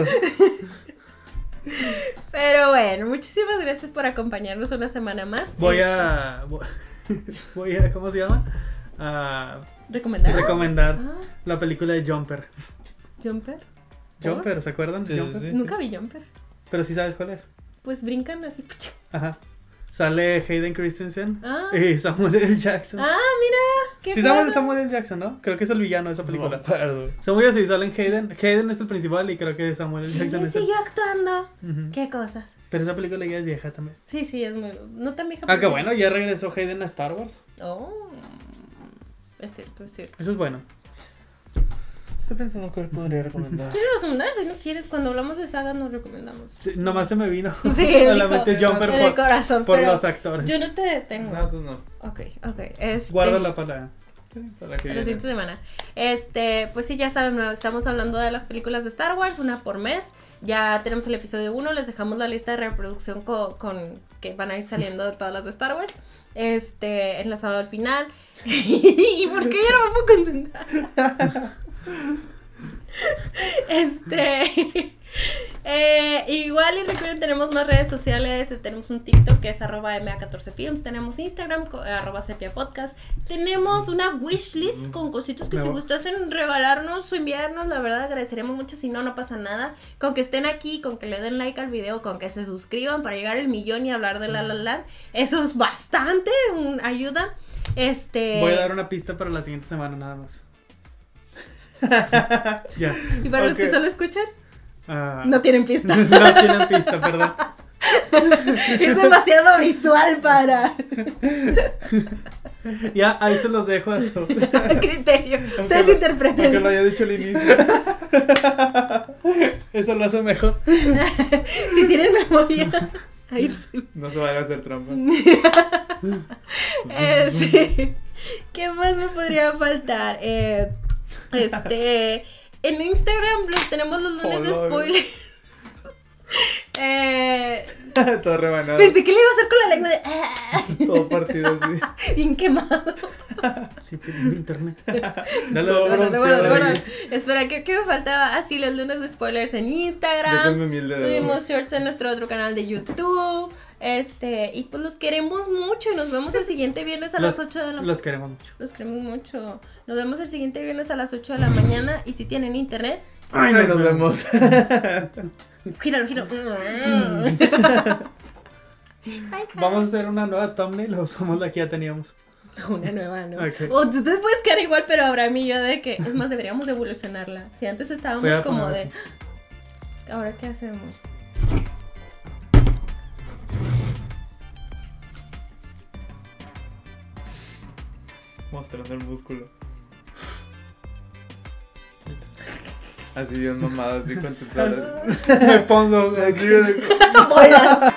S1: Pero bueno, muchísimas gracias por acompañarnos una semana más.
S3: Voy
S1: Este,
S3: a. Voy a. ¿Cómo se llama? A
S1: ¿Recomendar?
S3: recomendar
S1: Ah,
S3: la película de Jumper.
S1: ¿Jumper? ¿Por?
S3: Jumper, ¿se acuerdan? de
S2: Sí, sí,
S3: Jumper?
S2: sí.
S1: Nunca vi Jumper.
S3: Pero sí sabes cuál es.
S1: Pues brincan así. pucha.
S3: Ajá. Sale Hayden Christensen
S1: Ah.
S3: y Samuel L. Jackson.
S1: Ah, mira. ¿Qué
S3: Sí, Samuel,
S1: padre.
S3: Samuel L. Jackson, ¿no? Creo que es el villano de esa
S2: No me
S3: película.
S2: acuerdo.
S3: Son muy así, salen Hayden. Hayden es el principal y creo que Samuel L. Jackson
S1: Y
S3: es el.
S1: siguió actuando.
S3: Ujú.
S1: Qué cosas.
S3: Pero esa película ya es vieja también.
S1: Sí, sí, es muy. No tan vieja.
S3: Ah,
S1: porque-
S3: que bueno, ya regresó Hayden a Star Wars.
S1: Oh. Es cierto, es cierto.
S3: Eso es bueno.
S2: Estoy pensando que podría recomendar.
S1: Quiero recomendar, si no quieres, cuando hablamos de sagas nos recomendamos.
S3: Sí, nomás se me vino
S1: Sí,
S3: a la
S1: dijo,
S3: mente Jumper
S1: en el
S3: por,
S1: corazón,
S3: por
S1: pero
S3: los actores.
S1: yo no te detengo.
S2: No, tú no.
S1: Ok, ok. Este,
S3: Guárdala para.
S2: Sí, para la que
S1: la
S2: viene.
S1: siguiente semana. Este, pues sí, ya saben, ¿no? Estamos hablando de las películas de Star Wars, una por mes. Ya tenemos el episodio uno, les dejamos la lista de reproducción co- con que van a ir saliendo de todas las de Star Wars. Este, enlazado al final. ¿Y por qué ya no me puedo concentrar? Este. Eh, igual y recuerden, tenemos más redes sociales. Tenemos un TikTok que es arroba M A catorce films. Tenemos Instagram, arroba sepia podcast. Tenemos una wishlist con cositas que no. si gustasen regalarnos o enviarnos, la verdad agradeceríamos mucho. Si no, no pasa nada. Con que estén aquí, con que le den like al video, con que se suscriban para llegar al millón y hablar de La La Land. Eso es bastante un, ayuda. Este.
S3: Voy a dar una pista para la siguiente semana nada más.
S1: Ya. ¿Y para okay. los que solo escuchan?
S3: Uh,
S1: no tienen pista.
S3: No tienen pista, perdón.
S1: Es demasiado visual para.
S3: Ya, ahí se los dejo a su
S1: criterio. Ustedes interpreten.
S2: Aunque lo haya dicho al inicio.
S3: Eso lo hace mejor.
S1: Si tienen memoria. Ahí sí.
S2: No se vaya a hacer trampa.
S1: eh, sí. ¿Qué más me podría faltar? Eh, este. En Instagram los tenemos los lunes oh, de spoiler. eh,
S2: Todo rebanado.
S1: Pensé que le iba a hacer con la lengua de. Ah.
S2: Todo partido así.
S1: Bien quemado.
S3: Sí, tienen internet.
S2: Dale,
S1: no, bueno, bueno, bueno, bueno. Espera, ¿qué, ¿qué me faltaba? Así ah, sí, los lunes de spoilers en Instagram. Subimos shorts en nuestro otro canal de YouTube. Este, y pues los queremos mucho. Nos vemos el siguiente viernes a
S3: los,
S1: las ocho de la mañana.
S3: Los queremos mucho.
S1: Los queremos mucho. Nos vemos el siguiente viernes a las ocho de la mañana. Y si tienen internet,
S2: ay, nos, nos vemos.
S1: Gíralo, gíralo.
S3: Vamos a hacer una nueva thumbnail o somos la que ya teníamos.
S1: Una nueva, ¿no?
S3: Okay.
S1: O tú te puedes quedar igual, pero Abraham y yo de que, es más, deberíamos de evolucionarla. Si antes estábamos como de, ¿ahora qué hacemos?
S2: Mostrando el músculo. Así bien mamado, así con tus alas.
S3: Me pongo
S2: así de...